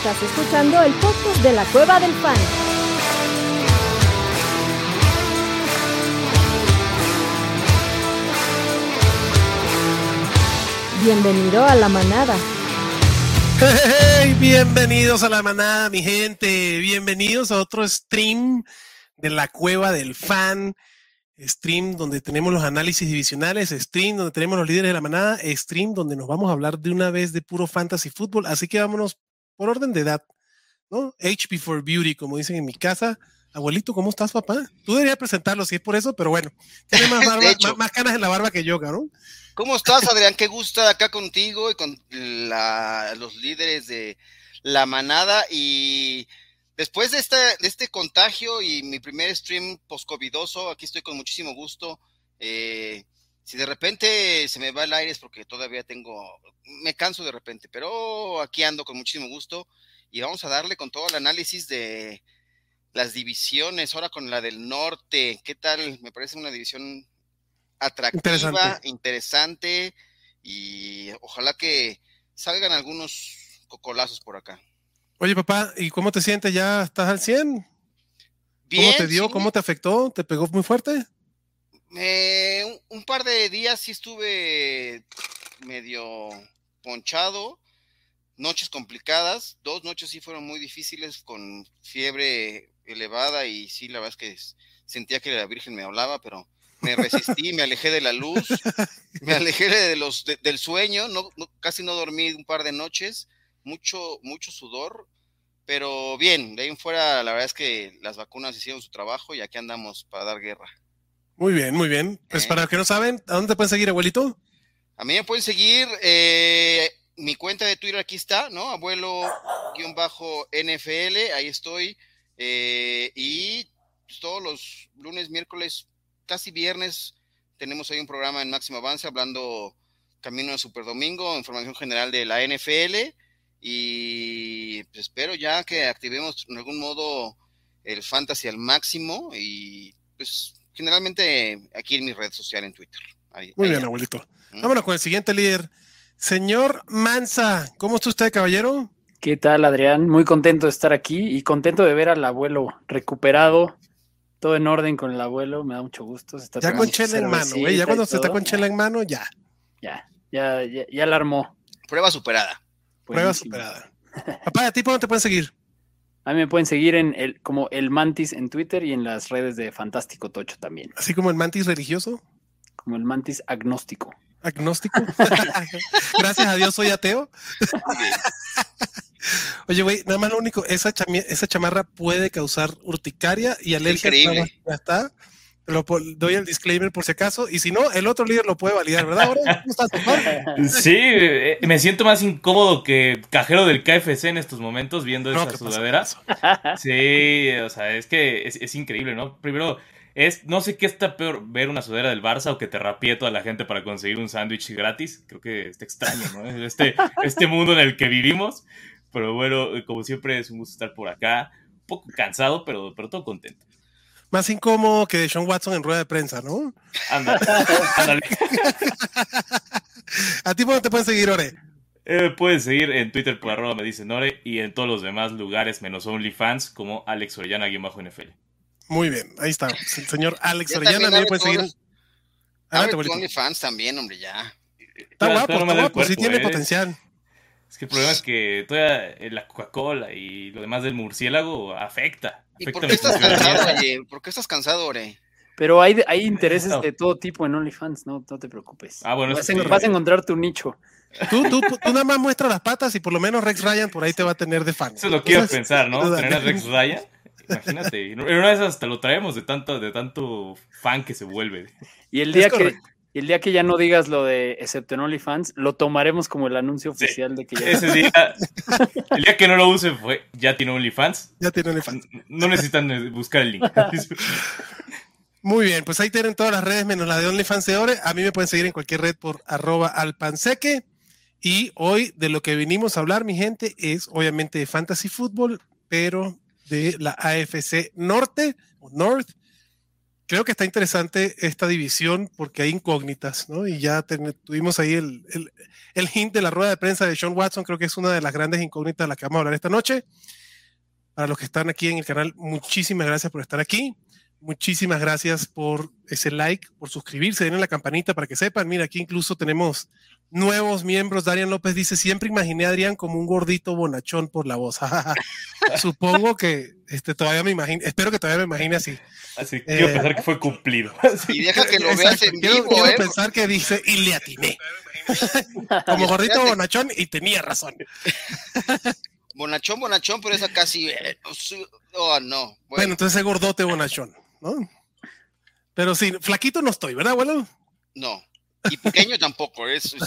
Estás escuchando el podcast de la Cueva del Fan. Bienvenido a la manada. Hey, bienvenidos a la manada, mi gente. Bienvenidos a otro stream de la Cueva del Fan. Stream donde tenemos los análisis divisionales, stream donde tenemos los líderes de la manada, stream donde nos vamos a hablar de una vez de puro fantasy fútbol. Así que vámonos por orden de edad, ¿no? Age before beauty, como dicen en mi casa. Abuelito, ¿cómo estás, papá? Tú deberías presentarlo si es por eso, pero bueno, tiene más barba, más canas en la barba que yo, ¿no? ¿Cómo estás, Adrián? Qué gusto estar acá contigo y con los líderes de la manada. Y después de este contagio y mi primer stream post-covidoso, aquí estoy con muchísimo gusto. Si de repente se me va el aire es porque todavía me canso de repente, pero aquí ando con muchísimo gusto y vamos a darle con todo el análisis de las divisiones, ahora con la del norte. ¿Qué tal? Me parece una división atractiva, interesante, y ojalá que salgan algunos cocolazos por acá. Oye, papá, ¿y cómo te sientes? ¿Ya estás al 100? Bien, ¿Cómo te dio? sí. ¿Cómo te afectó? ¿Te pegó muy fuerte? Un par de días sí estuve medio ponchado, noches complicadas, 2 noches sí fueron muy difíciles con fiebre elevada y sí, la verdad es que sentía que la Virgen me hablaba, pero me resistí, me alejé de la luz, me alejé del sueño, casi no dormí un par de noches, mucho sudor, pero bien, de ahí en fuera la verdad es que las vacunas hicieron su trabajo y aquí andamos para dar guerra. Muy bien, muy bien. Pues para los que no saben, ¿a dónde te pueden seguir, abuelito? A mí me pueden seguir, mi cuenta de Twitter aquí está, ¿no? Abuelo-NFL, ahí estoy, y pues, todos los lunes, miércoles, casi viernes, tenemos ahí un programa en Máximo Avance hablando camino de Super Domingo, información general de la NFL, y pues espero ya que activemos en algún modo el fantasy al máximo, y pues generalmente aquí en mi red social en Twitter. Muy bien, abuelito. Vámonos con el siguiente líder. Señor Mansa, ¿cómo está usted, caballero? ¿Qué tal, Adrián? Muy contento de estar aquí y contento de ver al abuelo recuperado. Todo en orden con el abuelo, me da mucho gusto. Ya con chela en mano, güey. Ya cuando se está con chela en mano, ya. Ya la armó. Prueba superada. Prueba superada. Papá, ¿a ti por dónde te pueden seguir? A mí me pueden seguir como el Mantis en Twitter y en las redes de Fantástico Tocho también. ¿Así como el Mantis religioso? Como el Mantis agnóstico. ¿Agnóstico? Gracias a Dios soy ateo. Oye, güey, nada más lo único, esa chamarra puede causar urticaria y alergia. Increíble. Ya está. Doy el disclaimer por si acaso. Y si no, el otro líder lo puede validar, ¿verdad? ¿Cómo estás, papá? Sí, me siento más incómodo que cajero del KFC en estos momentos viendo esas sudaderas. Sí, o sea, es que es increíble, ¿no? Primero, no sé qué está peor, ver una sudadera del Barça o que te rapie toda la gente para conseguir un sándwich gratis. Creo que está extraño, ¿no? Este mundo en el que vivimos. Pero bueno, como siempre es un gusto estar por acá. Un poco cansado, pero todo contento. Más incómodo que Sean Watson en rueda de prensa, ¿no? Ándale. ¿A ti por dónde te pueden seguir, Ore? Puedes seguir en Twitter por @medicen_ore y en todos los demás lugares menos OnlyFans como Alex Orellana-NFL. Muy bien, ahí está. El señor Alex Orellana, también pueden seguir. Abre tu OnlyFans también, hombre, ya. Está guapo, sí tiene potencial. Es que el problema es que toda la Coca-Cola y lo demás del murciélago afecta. ¿Y por qué estás cansado, oye? ¿Por qué estás cansado, Ore? Pero hay intereses de todo tipo en OnlyFans, no te preocupes. Bueno, vas a encontrar tu nicho. Tú nada más muestra las patas y por lo menos Rex Ryan por ahí te va a tener de fan. Eso lo quiero pensar, ¿no? Tener a Rex Ryan. Imagínate. En una de esas hasta lo traemos de tanto fan que se vuelve. Y el día que ya no digas lo de excepto en OnlyFans, lo tomaremos como el anuncio oficial de que ya... Ese día, el día que no lo use ya tiene OnlyFans. Ya tiene OnlyFans. No necesitan buscar el link. Muy bien, pues ahí tienen todas las redes menos la de OnlyFans de Ore. A mí me pueden seguir en cualquier red por @alpanseque. Y hoy de lo que vinimos a hablar, mi gente, es obviamente de Fantasy Fútbol, pero de la AFC Norte, o North. creo que está interesante esta división porque hay incógnitas, ¿no? Y ya tuvimos ahí el hint de la rueda de prensa de Sean Watson. Creo que es una de las grandes incógnitas de las que vamos a hablar esta noche. Para los que están aquí en el canal, muchísimas gracias por estar aquí. Muchísimas gracias por ese like, por suscribirse, denle la campanita para que sepan. Mira, aquí incluso tenemos nuevos miembros. Darian López dice, siempre imaginé a Adrián como un gordito bonachón por la voz. Supongo que todavía me imagino, espero que todavía me imagine así. Así quiero pensar que fue cumplido. Y deja que lo veas en vivo, quiero pensar que dice, y le atiné. Como gordito bonachón, y tenía razón. Bonachón, pero esa casi... Oh, no. Bueno, entonces es gordote bonachón, ¿no? Pero sí, flaquito no estoy, ¿verdad, abuelo? No, y pequeño tampoco.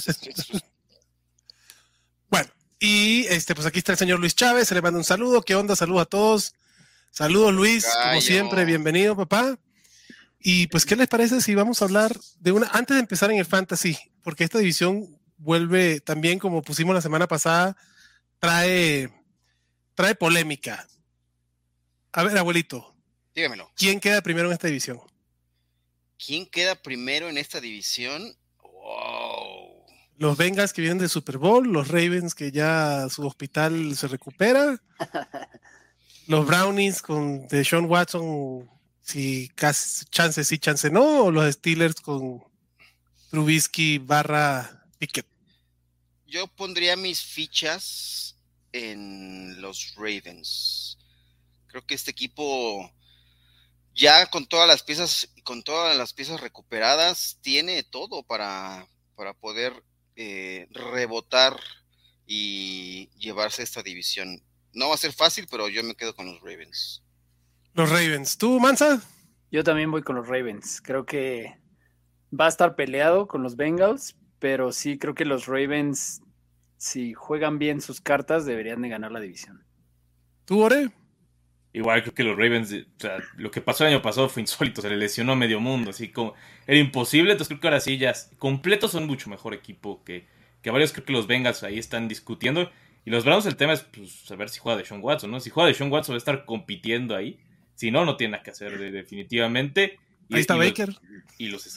Bueno, y pues aquí está el señor Luis Chávez, se le manda un saludo. ¿Qué onda? Saludos a todos. Saludos, Luis, como siempre, bienvenido, papá. Y pues, ¿qué les parece si vamos a hablar de antes de empezar en el Fantasy? Porque esta división vuelve también, como pusimos la semana pasada, trae polémica. A ver, abuelito. Dígamelo. ¿Quién queda primero en esta división? ¿Quién queda primero en esta división? Wow. Los Bengals que vienen del Super Bowl, los Ravens que ya su hospital se recupera, los Brownies con Deshaun Watson, si chance sí, chance no, o los Steelers con Trubisky / Pickett. Yo pondría mis fichas en los Ravens. Creo que este equipo ya con todas las piezas recuperadas tiene todo para poder rebotar y llevarse esta división. No va a ser fácil, pero yo me quedo con los Ravens. Los Ravens. ¿Tú, Mansa? Yo también voy con los Ravens. Creo que va a estar peleado con los Bengals, pero sí creo que los Ravens, si juegan bien sus cartas, deberían de ganar la división. ¿Tú, Ore? Igual creo que los Ravens, o sea, lo que pasó el año pasado fue insólito, se le lesionó medio mundo, así como era imposible, entonces creo que ahora sí ya completos son mucho mejor equipo que varios. Creo que los Bengals ahí están discutiendo, y los Browns el tema es pues saber si juega Deshaun Watson, ¿no? Si juega Deshaun Watson va a estar compitiendo ahí, si no, no tiene nada que hacer definitivamente. Ahí está Baker. Y los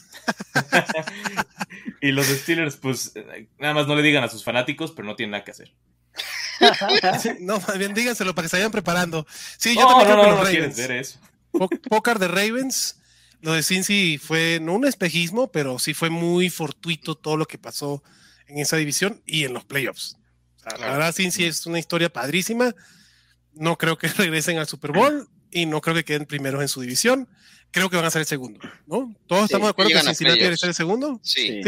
Steelers, pues nada más no le digan a sus fanáticos, pero no tienen nada que hacer. No, más bien díganselo para que se vayan preparando. Sí, yo también creo que los Ravens. Ver eso. Pócar de Ravens. Lo de Cincy fue no un espejismo, pero sí fue muy fortuito todo lo que pasó en esa división y en los playoffs. O sea, la verdad, Cincy es una historia padrísima. No creo que regresen al Super Bowl y no creo que queden primeros en su división. Creo que van a ser el segundo, ¿no? ¿Todos estamos de acuerdo que Cincinnati debe ser el segundo?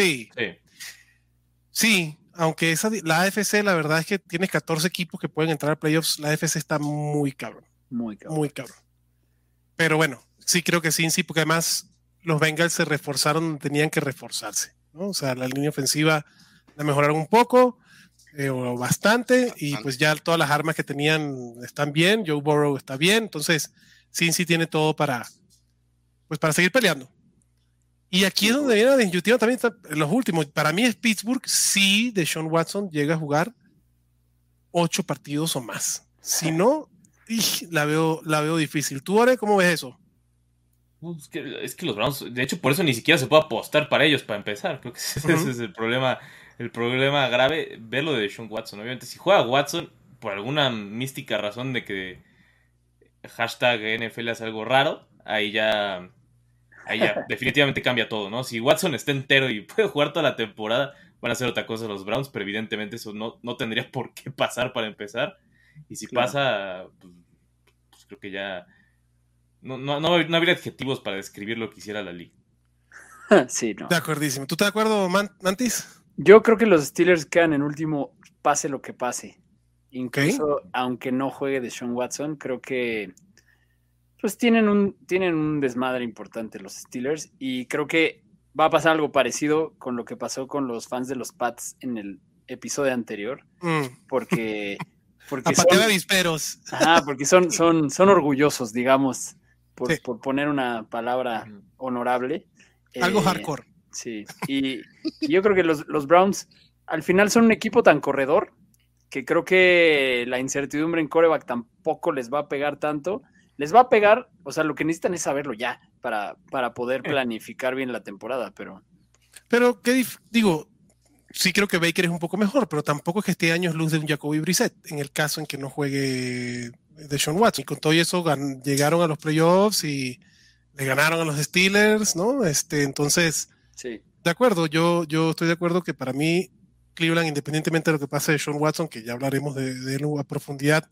Sí. Aunque la AFC, la verdad es que tiene 14 equipos que pueden entrar a playoffs. La AFC está muy cabrón. Muy cabrón. Pero bueno, sí creo que sí, porque además los Bengals se reforzaron donde tenían que reforzarse, ¿no? O sea, la línea ofensiva la mejoraron un poco, o bastante, y pues ya todas las armas que tenían están bien. Joe Burrow está bien, entonces Cincy tiene todo para seguir peleando. Y aquí es donde viene la disyuntiva también, los últimos. Para mí es Pittsburgh, si Deshaun Watson llega a jugar 8 partidos o más. Si no, la veo difícil. ¿Tú, Ore, cómo ves eso? Es que los Browns, de hecho, por eso ni siquiera se puede apostar para ellos, para empezar. Creo que ese es el problema grave, ver lo de Deshaun Watson. Obviamente, si juega Watson, por alguna mística razón de que #NFL hace algo raro, ahí ya definitivamente cambia todo, ¿no? Si Watson está entero y puede jugar toda la temporada, van a hacer otra cosa los Browns, pero evidentemente eso no tendría por qué pasar para empezar. Y si pasa, pues creo que ya no habría adjetivos para describir lo que hiciera la liga. Sí, no. De acordísimo. ¿Tú estás de acuerdo, Mantis? Yo creo que los Steelers quedan en último, pase lo que pase. Incluso aunque no juegue Deshaun Watson, creo que pues tienen un desmadre importante los Steelers, y creo que va a pasar algo parecido con lo que pasó con los fans de los Pats en el episodio anterior, porque son avisperos. Porque son orgullosos, digamos, por poner una palabra honorable. Algo hardcore. Sí, y yo creo que los Browns al final son un equipo tan corredor que creo que la incertidumbre en quarterback tampoco les va a pegar tanto. Les va a pegar, o sea, lo que necesitan es saberlo ya. para poder planificar bien la temporada, pero digo, sí creo que Baker es un poco mejor, pero tampoco es que esté años luz de un Jacoby Brissett, en el caso en que no juegue Deshaun Watson. Y con todo eso llegaron a los playoffs y le ganaron a los Steelers, ¿no? Entonces, sí. De acuerdo, yo estoy de acuerdo que para mí Cleveland, independientemente de lo que pase de Deshaun Watson, que ya hablaremos de él a profundidad,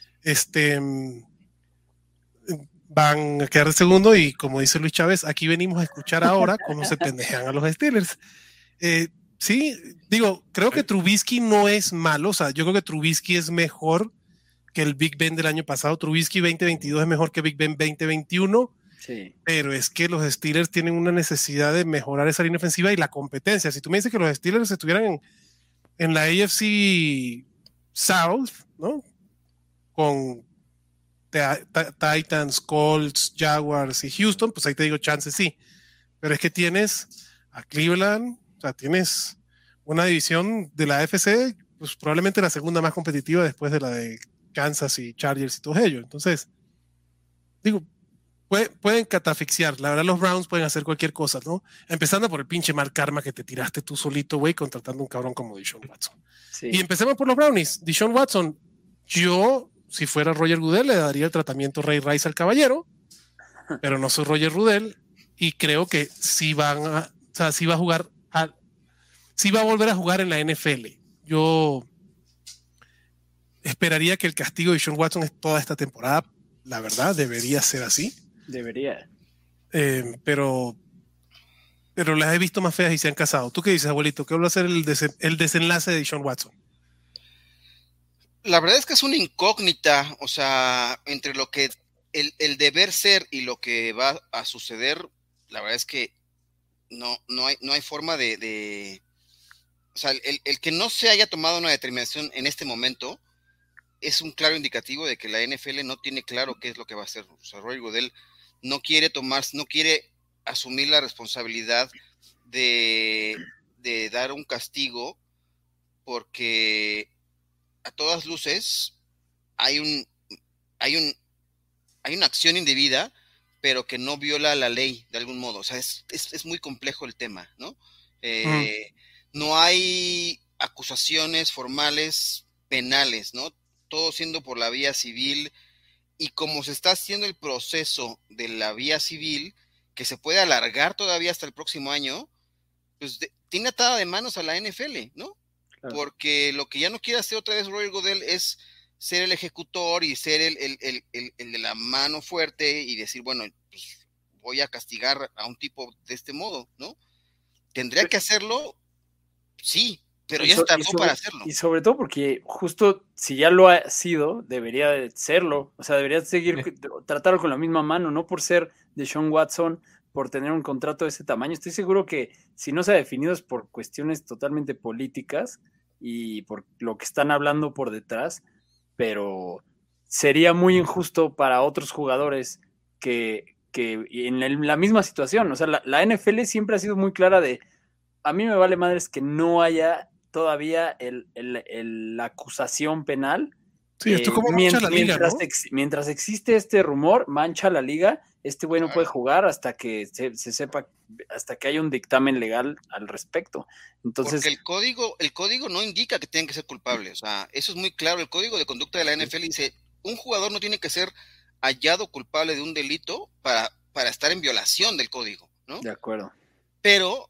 van a quedar de segundo y como dice Luis Chávez, aquí venimos a escuchar ahora cómo se pendejean a los Steelers. Sí, digo, creo que Trubisky no es malo, o sea, yo creo que Trubisky es mejor que el Big Ben del año pasado. Trubisky 2022 es mejor que Big Ben 2021. Sí. Pero es que los Steelers tienen una necesidad de mejorar esa línea ofensiva y la competencia. Si tú me dices que los Steelers estuvieran en la AFC South, ¿no? Con Titans, Colts, Jaguars y Houston, pues ahí te digo chances sí. Pero es que tienes a Cleveland, o sea, tienes una división de la AFC, pues probablemente la segunda más competitiva después de la de Kansas y Chargers y todos ellos. Entonces, digo, pueden catafixiar. La verdad, los Browns pueden hacer cualquier cosa, ¿no? Empezando por el pinche mal karma que te tiraste tú solito, güey, contratando un cabrón como Deshaun Watson. Sí. Y empecemos por los Brownies. Deshaun Watson, yo, si fuera Roger Goodell, le daría el tratamiento Ray Rice al caballero, pero no soy Roger Goodell y creo que sí va a jugar, sí va a volver a jugar en la NFL. Yo esperaría que el castigo de Deshaun Watson es toda esta temporada. La verdad, debería ser así. Debería. Pero las he visto más feas y se han casado. ¿Tú qué dices, abuelito? ¿Qué va a ser el desenlace de Deshaun Watson? La verdad es que es una incógnita, o sea, entre lo que el deber ser y lo que va a suceder, la verdad es que no hay forma de o sea, el que no se haya tomado una determinación en este momento es un claro indicativo de que la NFL no tiene claro qué es lo que va a hacer. O sea, Roger Goodell no quiere asumir la responsabilidad de dar un castigo porque a todas luces hay una acción indebida, pero que no viola la ley de algún modo. O sea, es muy complejo el tema, ¿no? No hay acusaciones formales penales, ¿no? Todo siendo por la vía civil, y como se está haciendo el proceso de la vía civil, que se puede alargar todavía hasta el próximo año, pues tiene atada de manos a la NFL, ¿no? Claro. Porque lo que ya no quiere hacer otra vez Roger Goodell es ser el ejecutor y ser el de la mano fuerte y decir, bueno, pues voy a castigar a un tipo de este modo, ¿no? ¿Tendría que hacerlo? Sí, pero ya tardó para hacerlo. Y sobre todo porque justo si ya lo ha sido, debería de serlo. O sea, debería seguir, tratarlo con la misma mano, no por ser Deshaun Watson, por tener un contrato de ese tamaño. Estoy seguro que si no se ha definido es por cuestiones totalmente políticas y por lo que están hablando por detrás, pero sería muy injusto para otros jugadores que en la misma situación. O sea, la NFL siempre ha sido muy clara de, a mí me vale madres que no haya todavía la acusación penal. Sí, esto es como mancha la liga, ¿no? Mientras existe este rumor, mancha la liga, este güey no puede jugar hasta que se sepa, hasta que haya un dictamen legal al respecto. Entonces, porque el código no indica que tienen que ser culpables, o sea, eso es muy claro. El código de conducta de la NFL dice, un jugador no tiene que ser hallado culpable de un delito para estar en violación del código, ¿no? De acuerdo. Pero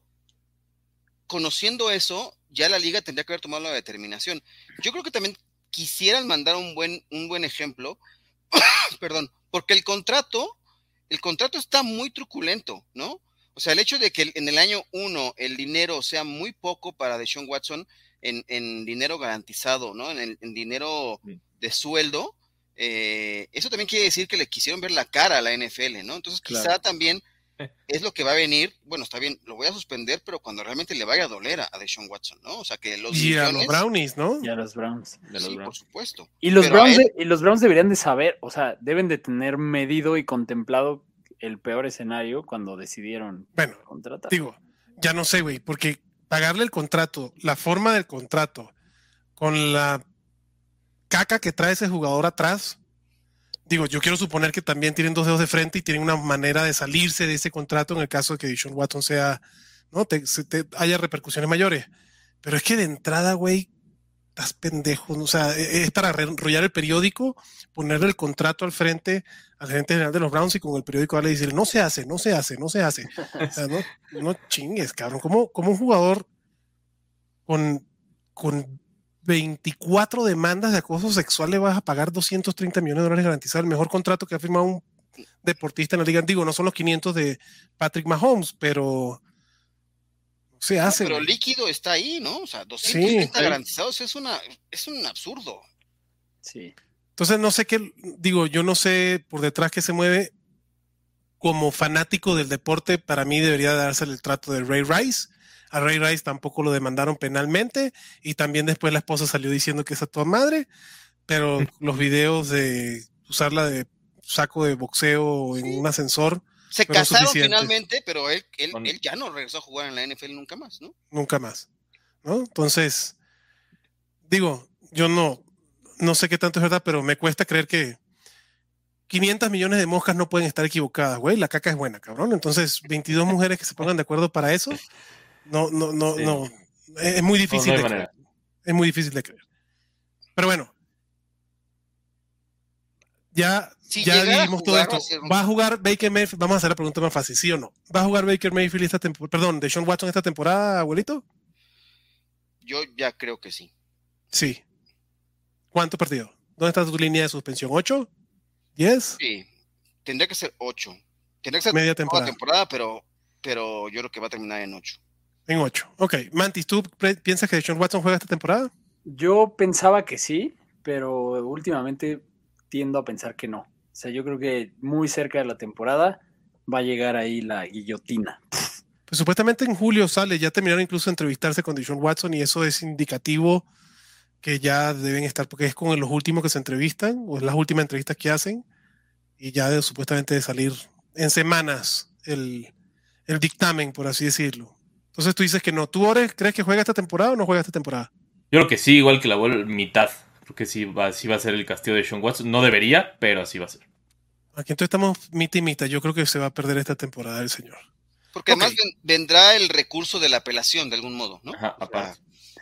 conociendo eso, ya la liga tendría que haber tomado la determinación. Yo creo que también quisieran mandar un buen ejemplo, perdón, porque el contrato está muy truculento, ¿no? O sea, el hecho de que en el año 1 el dinero sea muy poco para Deshaun Watson en dinero garantizado, ¿no? En dinero de sueldo, eso también quiere decir que le quisieron ver la cara a la NFL, ¿no? Entonces quizá también es lo que va a venir. Bueno, está bien, lo voy a suspender, pero cuando realmente le vaya a doler a Deshaun Watson, ¿no? O sea, que los y millones, a los Brownies, ¿no? Y a los Browns. Sí, por supuesto. Y los Browns deberían de saber, o sea, deben de tener medido y contemplado el peor escenario cuando decidieron contratar. Digo, ya no sé, güey, porque pagarle el contrato, la forma del contrato, con la caca que trae ese jugador atrás, Digo, yo quiero suponer que también tienen 2 dedos de frente y tienen una manera de salirse de ese contrato en el caso de que Deshaun Watson sea, ¿no? Haya repercusiones mayores. Pero es que de entrada, güey, estás pendejo. O sea, es para enrollar el periódico, ponerle el contrato al frente al gerente general de los Browns y con el periódico darle y decir, no se hace. O sea, no chingues, cabrón. ¿Cómo un jugador con 24 demandas de acoso sexual le vas a pagar $230 millones garantizado? El mejor contrato que ha firmado un deportista en la liga. Digo, no son los 500 de Patrick Mahomes, pero se hace. Pero líquido está ahí, ¿no? O sea, 230 garantizados es un absurdo. Sí. Entonces no sé qué, digo, yo no sé por detrás qué se mueve. Como fanático del deporte, para mí debería dársele el trato de Ray Rice. A Ray Rice tampoco lo demandaron penalmente y también después la esposa salió diciendo que es a toda madre, pero los videos de usarla de saco de boxeo en un ascensor. Se casaron finalmente, pero él ya no regresó a jugar en la NFL nunca más, ¿no? Nunca más, ¿no? Entonces, digo, yo no sé qué tanto es verdad, pero me cuesta creer que 500 millones de moscas no pueden estar equivocadas, güey. La caca es buena, cabrón. Entonces, 22 mujeres que se pongan de acuerdo para eso, no. Es muy difícil de creer. Es muy difícil de creer. Pero bueno, ya vimos todo esto. ¿Va a jugar Baker Mayfield? Vamos a hacer la pregunta más fácil, ¿sí o no? ¿Va a jugar Baker Mayfield esta temporada? Perdón, ¿Deshaun Watson esta temporada, abuelito? Yo ya creo que sí. Sí. ¿Cuántos partidos? ¿Dónde está tu línea de suspensión? ¿8? ¿10? Sí. Tendría que ser 8. Tendría que ser media toda temporada, pero yo creo que va a terminar en 8. En 8. Ok. Mantis, ¿tú piensas que Deshaun Watson juega esta temporada? Yo pensaba que sí, pero últimamente tiendo a pensar que no. O sea, yo creo que muy cerca de la temporada va a llegar ahí la guillotina. Pues supuestamente en julio sale, ya terminaron incluso de entrevistarse con Deshaun Watson y eso es indicativo que ya deben estar, porque es con los últimos que se entrevistan, o es las últimas entrevistas que hacen, y ya supuestamente de salir en semanas el dictamen, por así decirlo. Entonces tú dices que no. ¿Tú, Ores, crees que juega esta temporada o no juega esta temporada? Yo creo que sí, igual que la mitad. Creo que sí va a ser el castigo de Deshaun Watson. No debería, pero así va a ser. Aquí entonces estamos mitad y mitad. Yo creo que se va a perder esta temporada el señor. Porque además vendrá el recurso de la apelación de algún modo, ¿no? Ajá, aparte.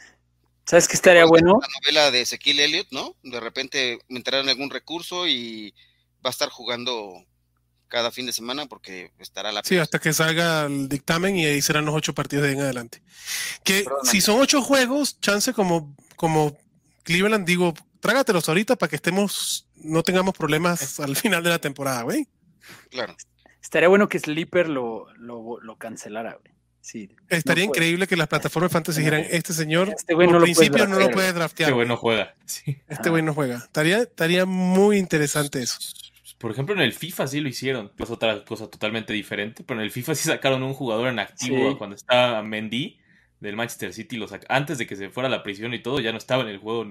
¿Sabes qué estaría bueno? La novela de Ezequiel Elliott, ¿no? De repente entrará en algún recurso y va a estar jugando cada fin de semana porque estará la Sí, hasta que salga el dictamen y ahí serán los 8 partidos de ahí en adelante. Que si son 8 juegos, chance como Cleveland, digo, trágatelos ahorita para que no tengamos problemas al final de la temporada, güey. Claro. Estaría bueno que Sleeper lo cancelara, güey. Sí, estaría increíble que las plataformas fantasy dijeran, este señor güey por principio no lo puede draftear. Este güey no juega. Sí. Este güey no juega. Estaría muy interesante eso. Por ejemplo, en el FIFA sí lo hicieron. Es otra cosa totalmente diferente. Pero en el FIFA sí sacaron un jugador en activo cuando estaba Mendy del Manchester City. Antes de que se fuera a la prisión y todo, ya no estaba en el juego.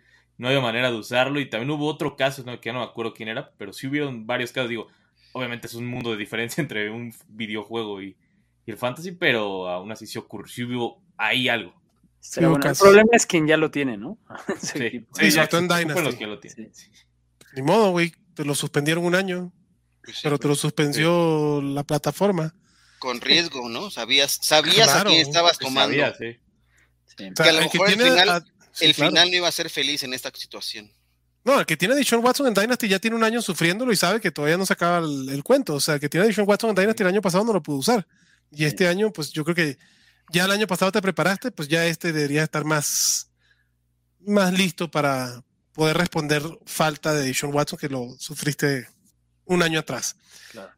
No había manera de usarlo. Y también hubo otro caso, que ya no me acuerdo quién era. Pero sí hubieron varios casos. Digo, obviamente es un mundo de diferencia entre un videojuego y el fantasy. Pero aún así sí hubo ahí algo. Sí, bueno, el problema es quien ya lo tiene, ¿no? Sí, sobre todo en Dynasty. Ni modo, güey. Te lo suspendieron un año, pero te lo suspendió la plataforma. Con riesgo, ¿no? Sabías claro, a quién estabas tomando. Sabía, sí. Que a lo mejor el final no iba a ser feliz en esta situación. No, el que tiene a Deshaun Watson en Dynasty ya tiene un año sufriéndolo y sabe que todavía no se acaba el cuento. O sea, el que tiene a Deshaun Watson en Dynasty el año pasado no lo pudo usar. Y este año, pues yo creo que ya el año pasado te preparaste, pues ya debería estar más listo para poder responder falta de Deshaun Watson, que lo sufriste un año atrás. Claro.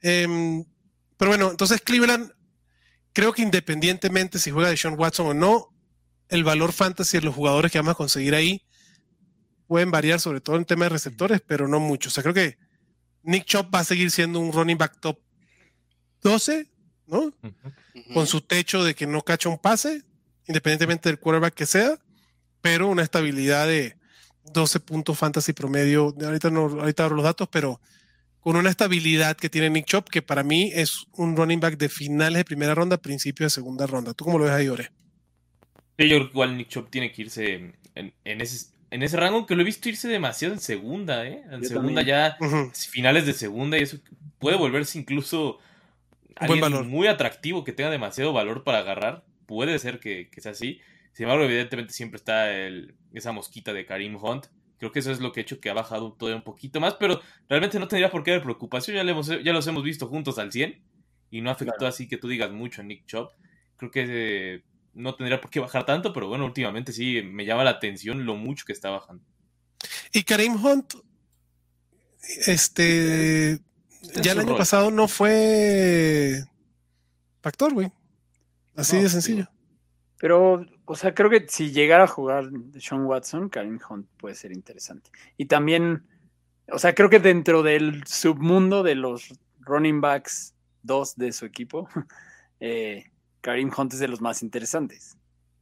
Pero bueno, entonces Cleveland, creo que independientemente si juega Deshaun Watson o no, el valor fantasy de los jugadores que vamos a conseguir ahí pueden variar, sobre todo en tema de receptores, pero no mucho. O sea, creo que Nick Chubb va a seguir siendo un running back top 12, ¿no? Uh-huh. Con su techo de que no cacha un pase, independientemente del quarterback que sea, pero una estabilidad de 12 puntos fantasy promedio. Ahorita abro los datos, pero con una estabilidad que tiene Nick Chubb, que para mí es un running back de finales de primera ronda, principio de segunda ronda. ¿Tú cómo lo ves ahí, Ore? Sí, yo creo que igual Nick Chubb tiene que irse en ese. en ese rango, que lo he visto irse demasiado en segunda, ¿eh? En Yo segunda también. ya, finales de segunda, y eso puede volverse incluso Buen alguien valor. muy atractivo que tenga demasiado valor para agarrar. Puede ser que sea así. Sin embargo, evidentemente siempre está esa mosquita de Kareem Hunt. Creo que eso es lo que ha hecho que ha bajado todavía un poquito más, pero realmente no tendría por qué haber preocupación. Ya los hemos visto juntos al 100 y no afectó así que tú digas mucho a Nick Chubb. Creo que no tendría por qué bajar tanto, pero bueno, últimamente sí me llama la atención lo mucho que está bajando. Y Kareem Hunt, ya el año pasado no fue factor, güey. Así de sencillo. Digo, pero, o sea, creo que si llegara a jugar Deshaun Watson, Kareem Hunt puede ser interesante. Y también, o sea, creo que dentro del submundo de los running backs 2 de su equipo, Kareem Hunt es de los más interesantes.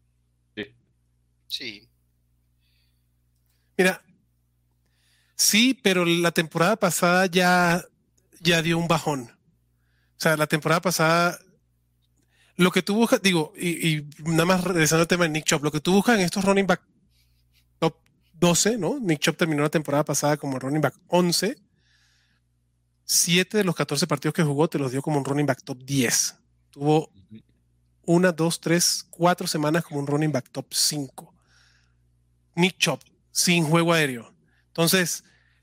Sí. Mira, sí, pero la temporada pasada ya dio un bajón. O sea, la temporada pasada, lo que tú buscas, digo, y nada más regresando al tema de Nick Chubb, lo que tú buscas en estos running back top 12, ¿no? Nick Chubb terminó la temporada pasada como running back 11. 7 de los 14 partidos que jugó te los dio como un running back top 10. Tuvo 1, 2, 3, 4 semanas como un running back top 5. Nick Chubb, sin juego aéreo. Entonces,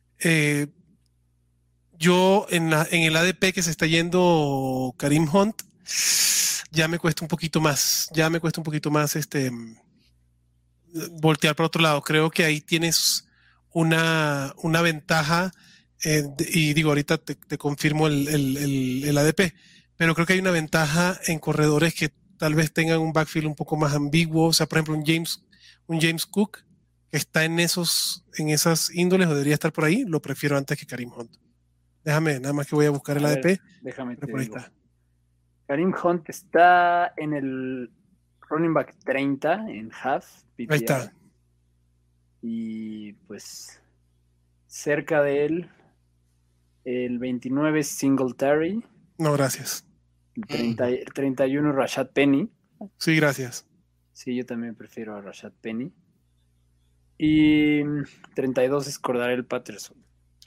yo en el ADP que se está yendo Kareem Hunt, ya me cuesta un poquito más. Voltear para otro lado. Creo que ahí tienes una ventaja. Y digo, ahorita te confirmo el ADP, pero creo que hay una ventaja en corredores que tal vez tengan un backfield un poco más ambiguo. O sea, por ejemplo, un James Cook que está en esas índoles o debería estar por ahí, lo prefiero antes que Kareem Hunt. Déjame, nada más que voy a buscar el ADP. Déjame te por ahí digo. está. Kareem Hunt está en el running back 30 en half PPR. Ahí está. Y pues cerca de él el 29 es Singletary. No, gracias. El 31 Rashad Penny. Sí, gracias. Sí, yo también prefiero a Rashad Penny. Y 32 es Cordarrelle Patterson.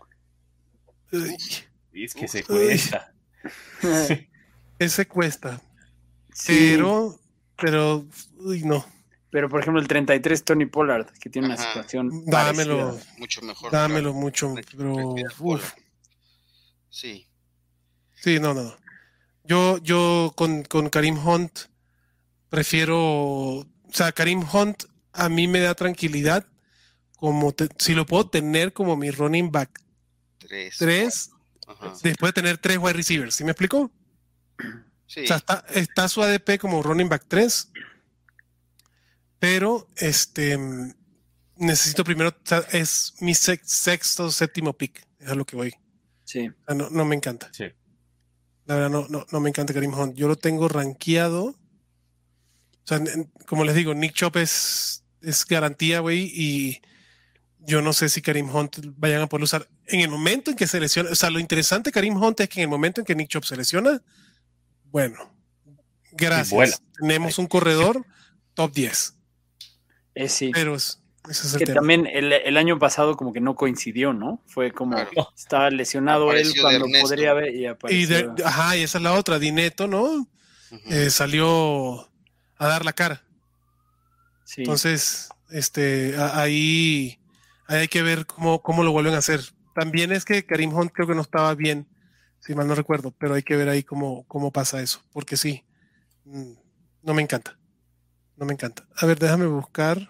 Es que se cuesta. Ese cuesta. Sí. Pero, uy, no. Pero, por ejemplo, el 33 Tony Pollard, que tiene una situación dámelo, parecida. Mucho mejor. Dámelo mucho, pero uf. Sí. Sí, no. Yo con Kareem Hunt prefiero, o sea, Kareem Hunt a mí me da tranquilidad como si lo puedo tener como mi running back 3 después de tener 3 wide receivers. ¿Sí me explico? Sí. O sea, está su ADP como running back 3, pero necesito primero, o sea, es mi sexto, séptimo pick, es a lo que voy. Sí. O sea, no me encanta. Sí. La verdad, no me encanta Kareem Hunt. Yo lo tengo rankeado. O sea, como les digo, Nick Chubb es garantía, güey, y yo no sé si Kareem Hunt vayan a poder usar en el momento en que se lesiona. O sea, lo interesante de Kareem Hunt es que en el momento en que Nick Chubb se lesiona, bueno, gracias. Tenemos un corredor top 10. Sí. Pero ese es el que tema. También el año pasado como que no coincidió, ¿no? Fue como estaba lesionado él cuando podría haber y apareció. Y esa es la otra. Dineto, ¿no? Salió a dar la cara. Sí. Entonces, ahí hay que ver cómo lo vuelven a hacer. También es que Kareem Hunt creo que no estaba bien, si mal no recuerdo, pero hay que ver ahí cómo pasa eso, porque sí, no me encanta. A ver, déjame buscar.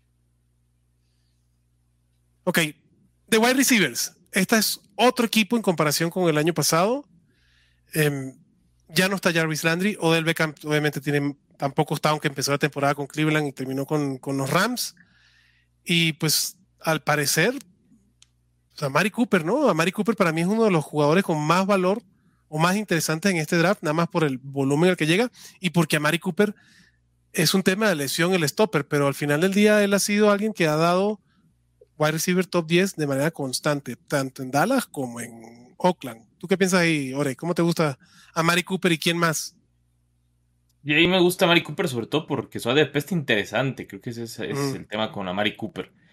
Ok, de wide receivers. Este es otro equipo en comparación con el año pasado. Ya no está Jarvis Landry. Odell Beckham obviamente tampoco está, aunque empezó la temporada con Cleveland y terminó con los Rams. Y pues al parecer, o sea, Amari Cooper, ¿no? Amari Cooper para mí es uno de los jugadores con más valor o más interesantes en este draft, nada más por el volumen al que llega y porque Amari Cooper es un tema de lesión el stopper, pero al final del día él ha sido alguien que ha dado wide receiver top 10 de manera constante, tanto en Dallas como en Oakland. ¿Tú qué piensas ahí, Ore? ¿Cómo te gusta Amari Cooper y quién más? Y ahí me gusta Amari Cooper sobre todo porque su ADP está interesante. Creo que ese es el tema con Amari Cooper.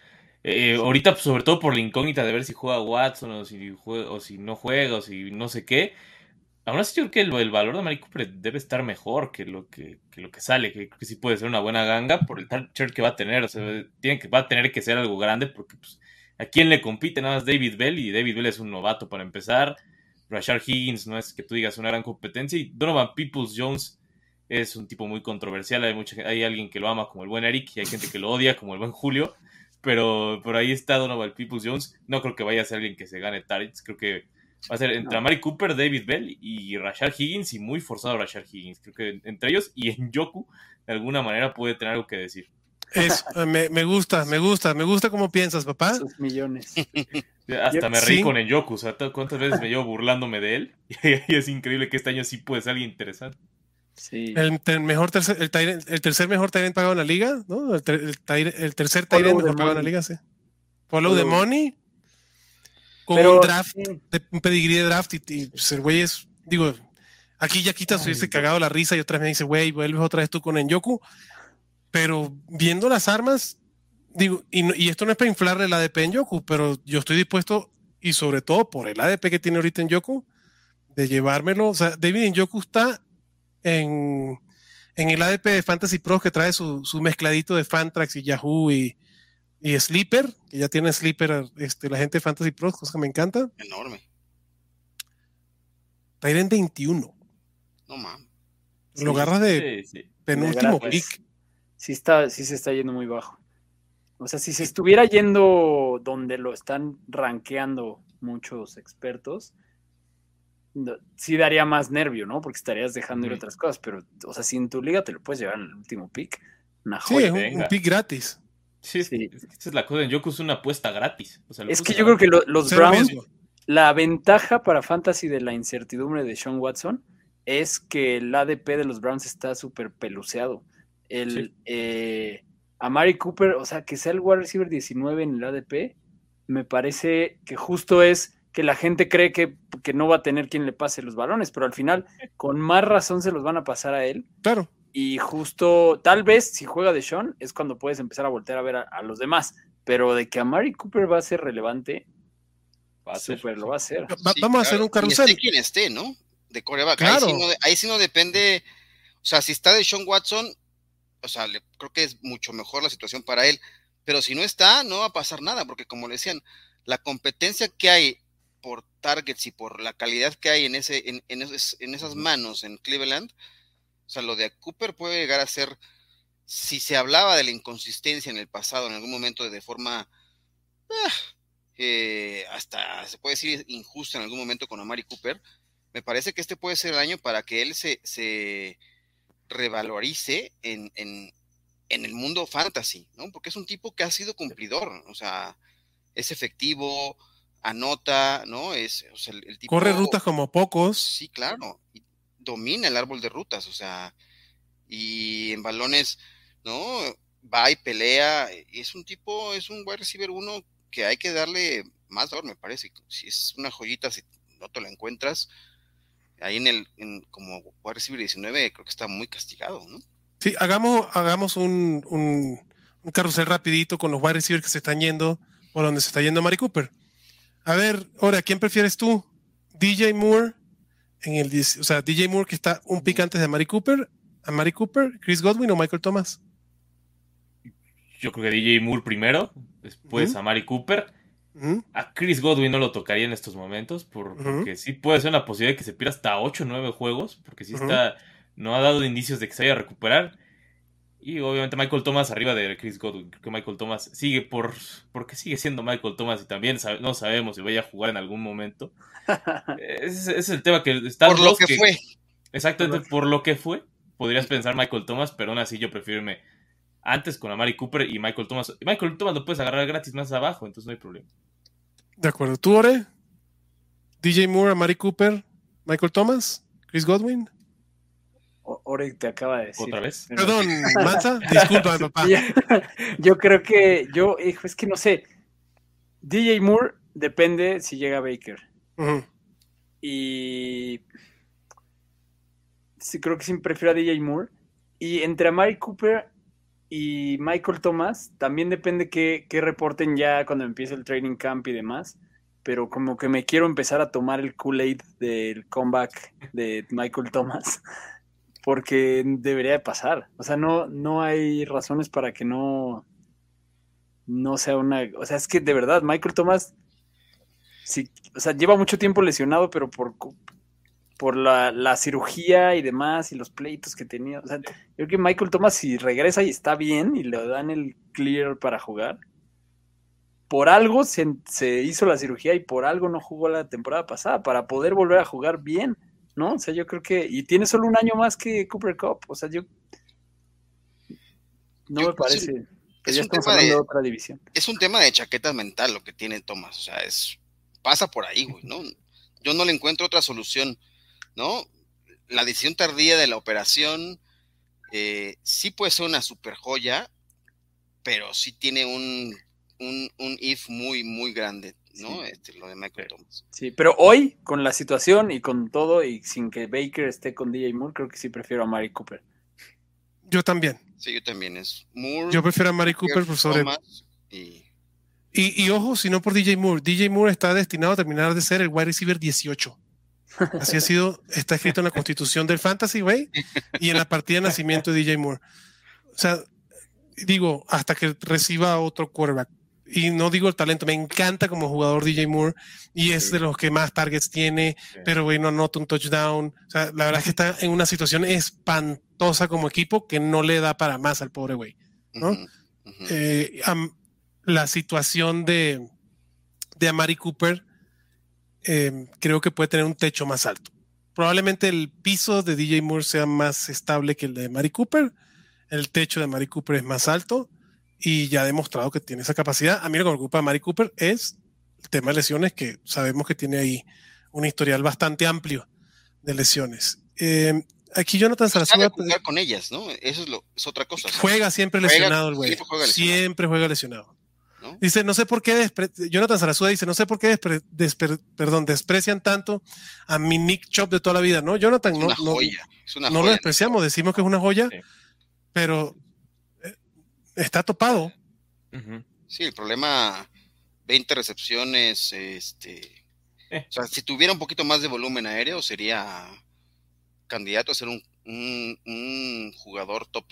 Ahorita, pues, sobre todo por la incógnita de ver si juega Watson o si no juega o si no sé qué. Aún así, yo creo que el valor de Amari Cooper debe estar mejor que lo que sale, que creo que sí puede ser una buena ganga por el target que va a tener. O sea, va a tener que ser algo grande porque pues, ¿a quién le compite? Nada más David Bell, y David Bell es un novato para empezar. Rashard Higgins no es que tú digas una gran competencia, y Donovan Peoples-Jones es un tipo muy controversial. Hay alguien que lo ama como el buen Eric y hay gente que lo odia como el buen Julio, pero por ahí está Donovan Peoples-Jones. No creo que vaya a ser alguien que se gane targets. Creo que va a ser entre Amari Cooper, David Bell y Rashard Higgins, y muy forzado Rashard Higgins. Creo que entre ellos y en Njoku, de alguna manera puede tener algo que decir. Me gusta cómo piensas, papá. Esos millones. Hasta me reí con Njoku. O sea, ¿cuántas veces me llevo burlándome de él? Y es increíble que este año sí puede ser alguien interesante. Sí. El tercer mejor tight end pagado en la liga, ¿no? El tercer tight end mejor pagado en la liga, sí. Follow the money. Con un draft, un pedigrí de draft, y pues el güey es, digo, aquí ya quitas hubiese cagado la risa y otra vez me dice, güey, vuelves otra vez tú con Njoku, pero viendo las armas, digo, y esto no es para inflarle el ADP en Njoku, pero yo estoy dispuesto, y sobre todo por el ADP que tiene ahorita en Njoku, de llevármelo. O sea, David Njoku está en el ADP de Fantasy Pros, que trae su mezcladito de Fantrax y Yahoo y Sleeper, que ya tiene Sleeper la gente de Fantasy Pros, cosa que me encanta. Enorme. Tyren 21. No mames. Lo agarras de penúltimo pick. Sí se está yendo muy bajo. O sea, si se estuviera yendo donde lo están rankeando muchos expertos, sí daría más nervio, ¿no? Porque estarías dejando ir otras cosas, pero, o sea, si en tu liga te lo puedes llevar en el último pick, una joya. Sí, es un pick gratis. Sí. Esta es la cosa. Njoku es una apuesta gratis. O sea, es que yo creo que los Browns, la ventaja para Fantasy de la incertidumbre de Sean Watson es que el ADP de los Browns está súper peluceado. Amari Cooper, o sea, que sea el wide receiver 19 en el ADP, me parece que justo es que la gente cree que no va a tener quien le pase los balones, pero al final, con más razón se los van a pasar a él. Claro. Y justo, tal vez, si juega de Sean, es cuando puedes empezar a voltear a ver a los demás. Pero de que Amari Cooper va a ser relevante, lo va a hacer. Vamos a hacer un carrusel. Esté quien esté, ¿no? De coreback. Claro. Ahí sí no depende. O sea, si está de Sean Watson, o sea, creo que es mucho mejor la situación para él. Pero si no está, no va a pasar nada, porque como le decían, la competencia que hay por targets y por la calidad que hay en esas manos en Cleveland, o sea, lo de Cooper puede llegar a ser, si se hablaba de la inconsistencia en el pasado, en algún momento de forma hasta se puede decir injusta en algún momento con Amari Cooper, me parece que este puede ser el año para que él se revalorice en el mundo fantasy, ¿no? Porque es un tipo que ha sido cumplidor, o sea, es efectivo, anota, ¿no? O sea, el tipo corre rutas como pocos. Sí, claro, y domina el árbol de rutas, o sea, y en balones, ¿no? Va y pelea, y es un wide receiver 1 que hay que darle más valor, me parece. Si es una joyita, si no te la encuentras, ahí como wide receiver 19, creo que está muy castigado, ¿no? Sí, hagamos un carrusel rapidito con los wide receivers que se están yendo por donde se está yendo Amari Cooper. A ver, ahora, ¿quién prefieres tú? DJ Moore, DJ Moore, que está un pick antes de Amari Cooper, Chris Godwin o Michael Thomas. Yo creo que DJ Moore primero, después Amari Cooper. A Chris Godwin no lo tocaría en estos momentos, porque sí puede ser una posibilidad de que se pierda hasta 8 o 9 juegos, porque sí no ha dado indicios de que se vaya a recuperar. Y obviamente Michael Thomas arriba de Chris Godwin. Creo que Michael Thomas sigue porque sigue siendo Michael Thomas, y también no sabemos si vaya a jugar en algún momento. Ese es el tema, que está por lo que fue. Exactamente, por lo que fue. Podrías pensar Michael Thomas, pero aún así yo prefiero irme antes con Amari Cooper y Michael Thomas. Michael Thomas lo puedes agarrar gratis más abajo, entonces no hay problema. De acuerdo. ¿Tú, Ore? DJ Moore, Amari Cooper, Michael Thomas, Chris Godwin. Ore te acaba de decir. ¿Otra vez? Perdón, Mansa. Disculpa, papá. Yo creo que es que no sé. DJ Moore depende si llega Baker. Y sí, creo que sí prefiero a DJ Moore. Y entre Amari Cooper y Michael Thomas, también depende que reporten ya cuando empiece el training camp y demás, pero como que me quiero empezar a tomar el Kool-Aid del comeback de Michael Thomas, porque debería de pasar. O sea, no hay razones para que no sea una... O sea, es que de verdad, Michael Thomas, sí, o sea, lleva mucho tiempo lesionado, pero por la cirugía y demás y los pleitos que tenía. O sea, yo creo que Michael Thomas, si regresa y está bien y le dan el clear para jugar, por algo se hizo la cirugía y por algo no jugó la temporada pasada, para poder volver a jugar bien, ¿no? O sea, yo creo que... Y tiene solo un año más que Cooper Kupp. O sea, me parece... Es ya un estamos tema hablando de otra división. Es un tema de chaqueta mental lo que tiene Thomas. O sea, pasa por ahí, güey, ¿no? Yo no le encuentro otra solución, ¿no? La decisión tardía de la operación sí puede ser una super joya, pero sí tiene un if muy, muy grande, ¿no? Sí. Lo de Michael Thomas. Sí, pero hoy, con la situación y con todo, y sin que Baker esté con DJ Moore, creo que sí prefiero a Mari Cooper. Yo también. Sí, yo también. Es Moore. Yo prefiero a Mari Cooper por sobre... Thomas y ojo, si no por DJ Moore. DJ Moore está destinado a terminar de ser el wide receiver 18. Así está escrito en la constitución del fantasy, güey, y en la partida de nacimiento de DJ Moore. O sea, digo, hasta que reciba otro quarterback. Y no digo el talento, me encanta como jugador DJ Moore y es de los que más targets tiene, pero güey, no anota un touchdown. O sea, la verdad es que está en una situación espantosa como equipo que no le da para más al pobre güey, ¿no? La situación de Amari Cooper creo que puede tener un techo más alto. Probablemente el piso de DJ Moore sea más estable que el de Amari Cooper. El techo de Amari Cooper es más alto y ya ha demostrado que tiene esa capacidad. A mí lo que me preocupa de Amari Cooper es el tema de lesiones, que sabemos que tiene ahí un historial bastante amplio de lesiones. Aquí Jonathan Sarasúa jugar con ellas, ¿no? Eso es otra cosa. Juega siempre lesionado el güey. Siempre juega lesionado. ¿No? Dice, no sé por qué Jonathan Sarasúa dice, no sé por qué desprecian tanto a mi Nick Chubb de toda la vida, ¿no? Jonathan, no lo despreciamos, decimos que es una joya, sí. Pero está topado. Sí, el problema, 20 recepciones, o sea, si tuviera un poquito más de volumen aéreo, sería candidato a ser un jugador top.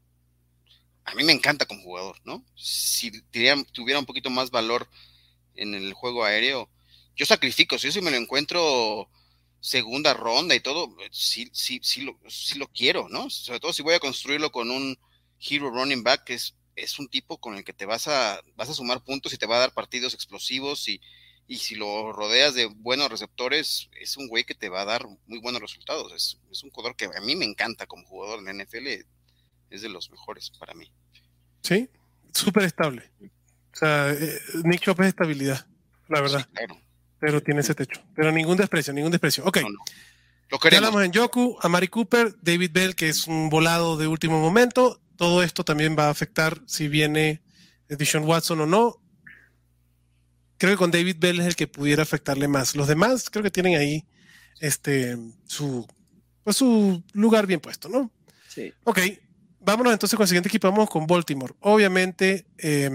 A mí me encanta como jugador, ¿no? Si tuviera un poquito más valor en el juego aéreo, yo sacrifico. Si me lo encuentro segunda ronda y todo, sí lo quiero, ¿no? Sobre todo si voy a construirlo con un hero running back, que es un tipo con el que te vas a sumar puntos y te va a dar partidos explosivos y si lo rodeas de buenos receptores, es un güey que te va a dar muy buenos resultados. Es un jugador que a mí me encanta como jugador en la NFL. Es de los mejores para mí. Sí, súper estable. O sea, Nick Chubb es estabilidad, la verdad. Sí, claro. Pero tiene ese techo. Pero ningún desprecio. Ok. No. Lo queremos. Ya hablamos en Njoku, Amari Cooper, David Bell, que es un volado de último momento. Todo esto también va a afectar si viene Deshaun Watson o no. Creo que con David Bell es el que pudiera afectarle más. Los demás creo que tienen ahí su lugar bien puesto, ¿no? Sí. Ok. Vámonos entonces con el siguiente equipo. Vamos con Baltimore. Obviamente,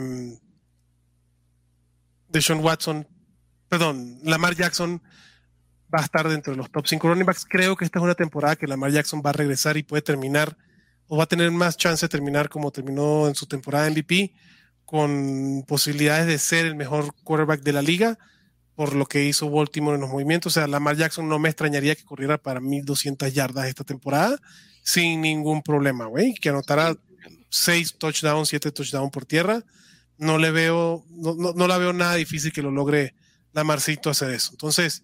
Lamar Jackson va a estar dentro de los top 5 running backs. Creo que esta es una temporada que Lamar Jackson va a regresar y puede terminar, o va a tener más chance de terminar como terminó en su temporada MVP, con posibilidades de ser el mejor quarterback de la liga, por lo que hizo Baltimore en los movimientos. O sea, Lamar Jackson no me extrañaría que corriera para 1,200 yardas esta temporada, sin ningún problema, güey, que anotara 6 touchdowns, 7 touchdowns por tierra. No la veo nada difícil que lo logre Lamarcito hacer eso. Entonces,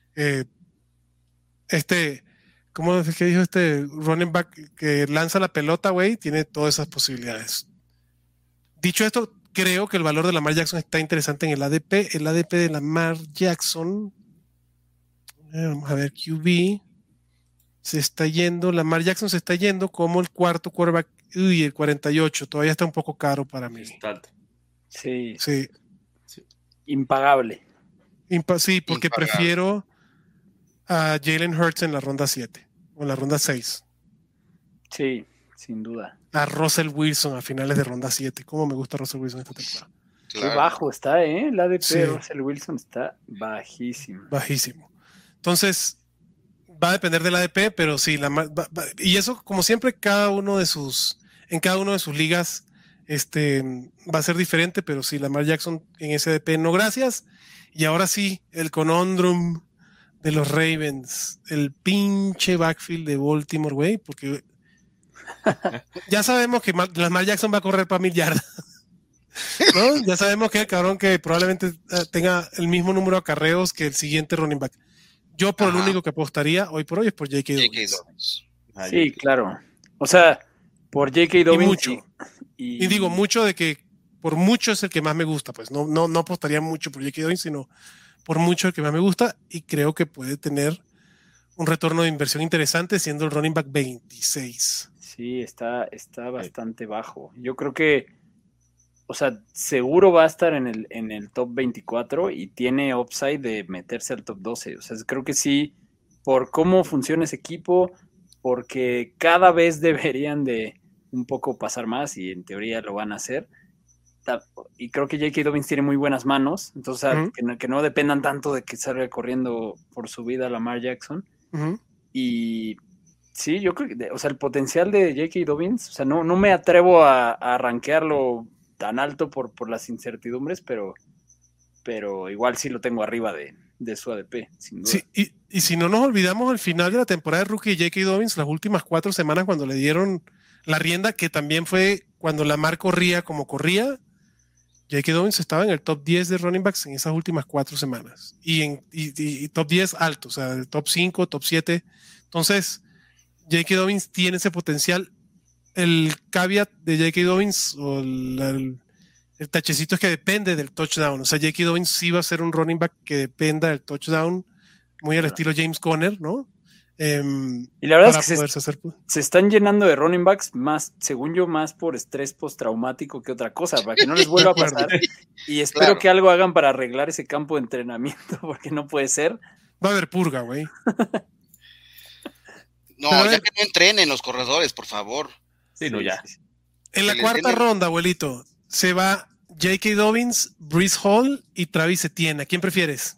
¿cómo es que dijo running back que lanza la pelota, güey? Tiene todas esas posibilidades. Dicho esto, creo que el valor de Lamar Jackson está interesante en el ADP. El ADP de Lamar Jackson, vamos a ver, QB. Lamar Jackson se está yendo como el cuarto quarterback, el 48, todavía está un poco caro para mí. Sí. Sí. Impagable. Sí, porque prefiero a Jalen Hurts en la ronda 7 o en la ronda 6. Sí, sin duda. A Russell Wilson a finales de ronda 7. ¿Cómo me gusta Russell Wilson esta temporada? Claro. Qué bajo está, ¿eh? El ADP de Russell Wilson está bajísimo. Bajísimo. Entonces, va a depender del ADP, pero sí, y eso, como siempre, en cada uno de sus ligas va a ser diferente, pero sí, Lamar Jackson en ese ADP, no gracias. Y ahora sí, el conundrum de los Ravens, el pinche backfield de Baltimore, güey, porque ya sabemos que Lamar Jackson va a correr para 1000 yardas. ¿No? Ya sabemos que el cabrón que probablemente tenga el mismo número de acarreos que el siguiente running back. Yo por el único que apostaría hoy por hoy es por J.K. Dobbins. Sí, claro. O sea, por J.K. Dobbins. Y mucho. Y digo mucho de que por mucho es el que más me gusta. Pues no apostaría mucho por J.K. Dobbins, sino por mucho el que más me gusta. Y creo que puede tener un retorno de inversión interesante siendo el running back 26. Sí, está bastante bajo. Yo creo que, o sea, seguro va a estar en el top 24 y tiene upside de meterse al top 12. O sea, creo que sí, por cómo funciona ese equipo, porque cada vez deberían de un poco pasar más y en teoría lo van a hacer. Y creo que J.K. Dobbins tiene muy buenas manos, entonces que no dependan tanto de que salga corriendo por su vida Lamar Jackson. Y sí, yo creo que, o sea, el potencial de J.K. Dobbins, o sea, no me atrevo a rankearlo tan alto por las incertidumbres, pero igual sí lo tengo arriba de su ADP, sin duda. Sí, y si no nos olvidamos al final de la temporada de rookie de J.K. Dobbins, las últimas 4 semanas cuando le dieron la rienda, que también fue cuando Lamar corría como corría, J.K. Dobbins estaba en el top 10 de running backs en esas últimas 4 semanas. Y top 10 alto, o sea, el top 5, top 7. Entonces, J.K. Dobbins tiene ese potencial. El caveat de J.K. Dobbins o el tachecito es que depende del touchdown. O sea, J.K. Dobbins sí va a ser un running back que dependa del touchdown, muy al estilo James Conner, ¿no? Y la verdad es que se están llenando de running backs más, según yo, más por estrés postraumático que otra cosa, para que no les vuelva a pasar. Y espero que algo hagan para arreglar ese campo de entrenamiento, porque no puede ser. Va a haber purga, güey. No, ya que no entrenen los corredores, por favor. Sí, no, ya. En la cuarta ronda, abuelito, se va J.K. Dobbins, Breece Hall y Travis Etienne. ¿A quién prefieres?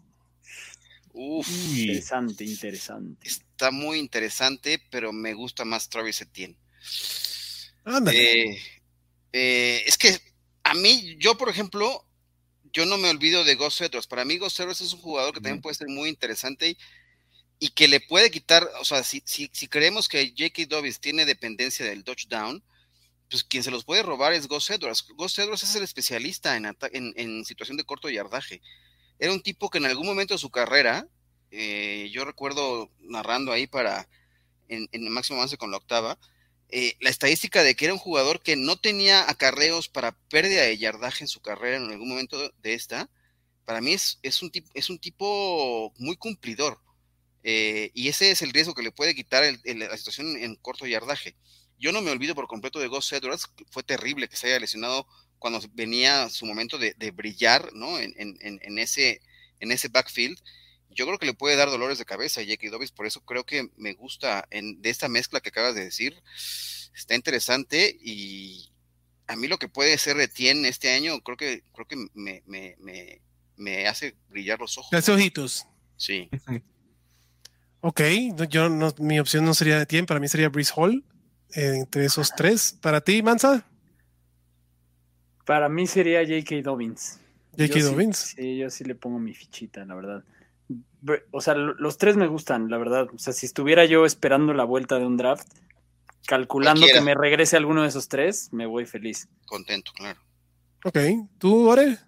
Interesante. Está muy interesante, pero me gusta más Travis Etienne. Ándale. Es que a mí, yo por ejemplo, yo no me olvido de Gus Edwards. Para mí Gus Edwards es un jugador que también puede ser muy interesante y que le puede quitar, o sea, si creemos que J.K. Dobbins tiene dependencia del touchdown, pues quien se los puede robar es Gus Edwards. Gus Edwards es el especialista en situación de corto yardaje. Era un tipo que en algún momento de su carrera, yo recuerdo narrando ahí en el máximo avance con la octava, la estadística de que era un jugador que no tenía acarreos para pérdida de yardaje en su carrera en algún momento de esta. Para mí es un tipo muy cumplidor, y ese es el riesgo que le puede quitar la situación en corto yardaje. Yo no me olvido por completo de Gus Edwards. Fue terrible que se haya lesionado cuando venía su momento de brillar, ¿no? en ese backfield. Yo creo que le puede dar dolores de cabeza a J.K. Dobbins, por eso creo que me gusta de esta mezcla que acabas de decir. Está interesante, y a mí lo que puede ser Etienne este año, creo que me hace brillar los ojos. Me hace ojitos. Sí. Ok, mi opción no sería Etienne, para mí sería Breece Hall, entre esos 3. ¿Para ti, Mansa? Para mí sería J.K. Dobbins. ¿J.K. Dobbins? Sí, yo sí le pongo mi fichita, la verdad. O sea, los 3 me gustan, la verdad. O sea, si estuviera yo esperando la vuelta de un draft, calculando que me regrese alguno de esos 3, me voy feliz. Contento, claro. Ok, ¿tú, Ore?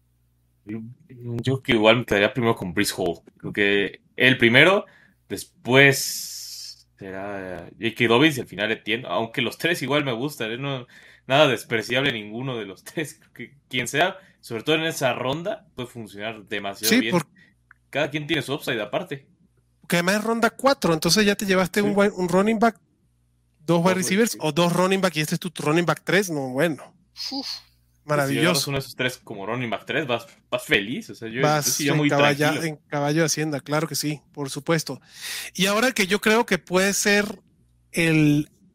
Yo que igual me quedaría primero con Breece Hall. Creo que el primero, después será J.K. Dobbins y al final Etienne, aunque los 3 igual me gustan, no, nada despreciable ninguno de los 3. Creo que quien sea, sobre todo en esa ronda, puede funcionar demasiado bien. Cada quien tiene su upside aparte. Que además es ronda 4, entonces ya te llevaste un running back, 2 wide receivers, o 2 running back, y este es tu running back 3, no, bueno. Maravilloso. Si uno de esos 3 como running back 3, vas feliz. O sea, vas muy tranquilo. En caballo de Hacienda, claro que sí, por supuesto. Y ahora que yo creo que puede ser el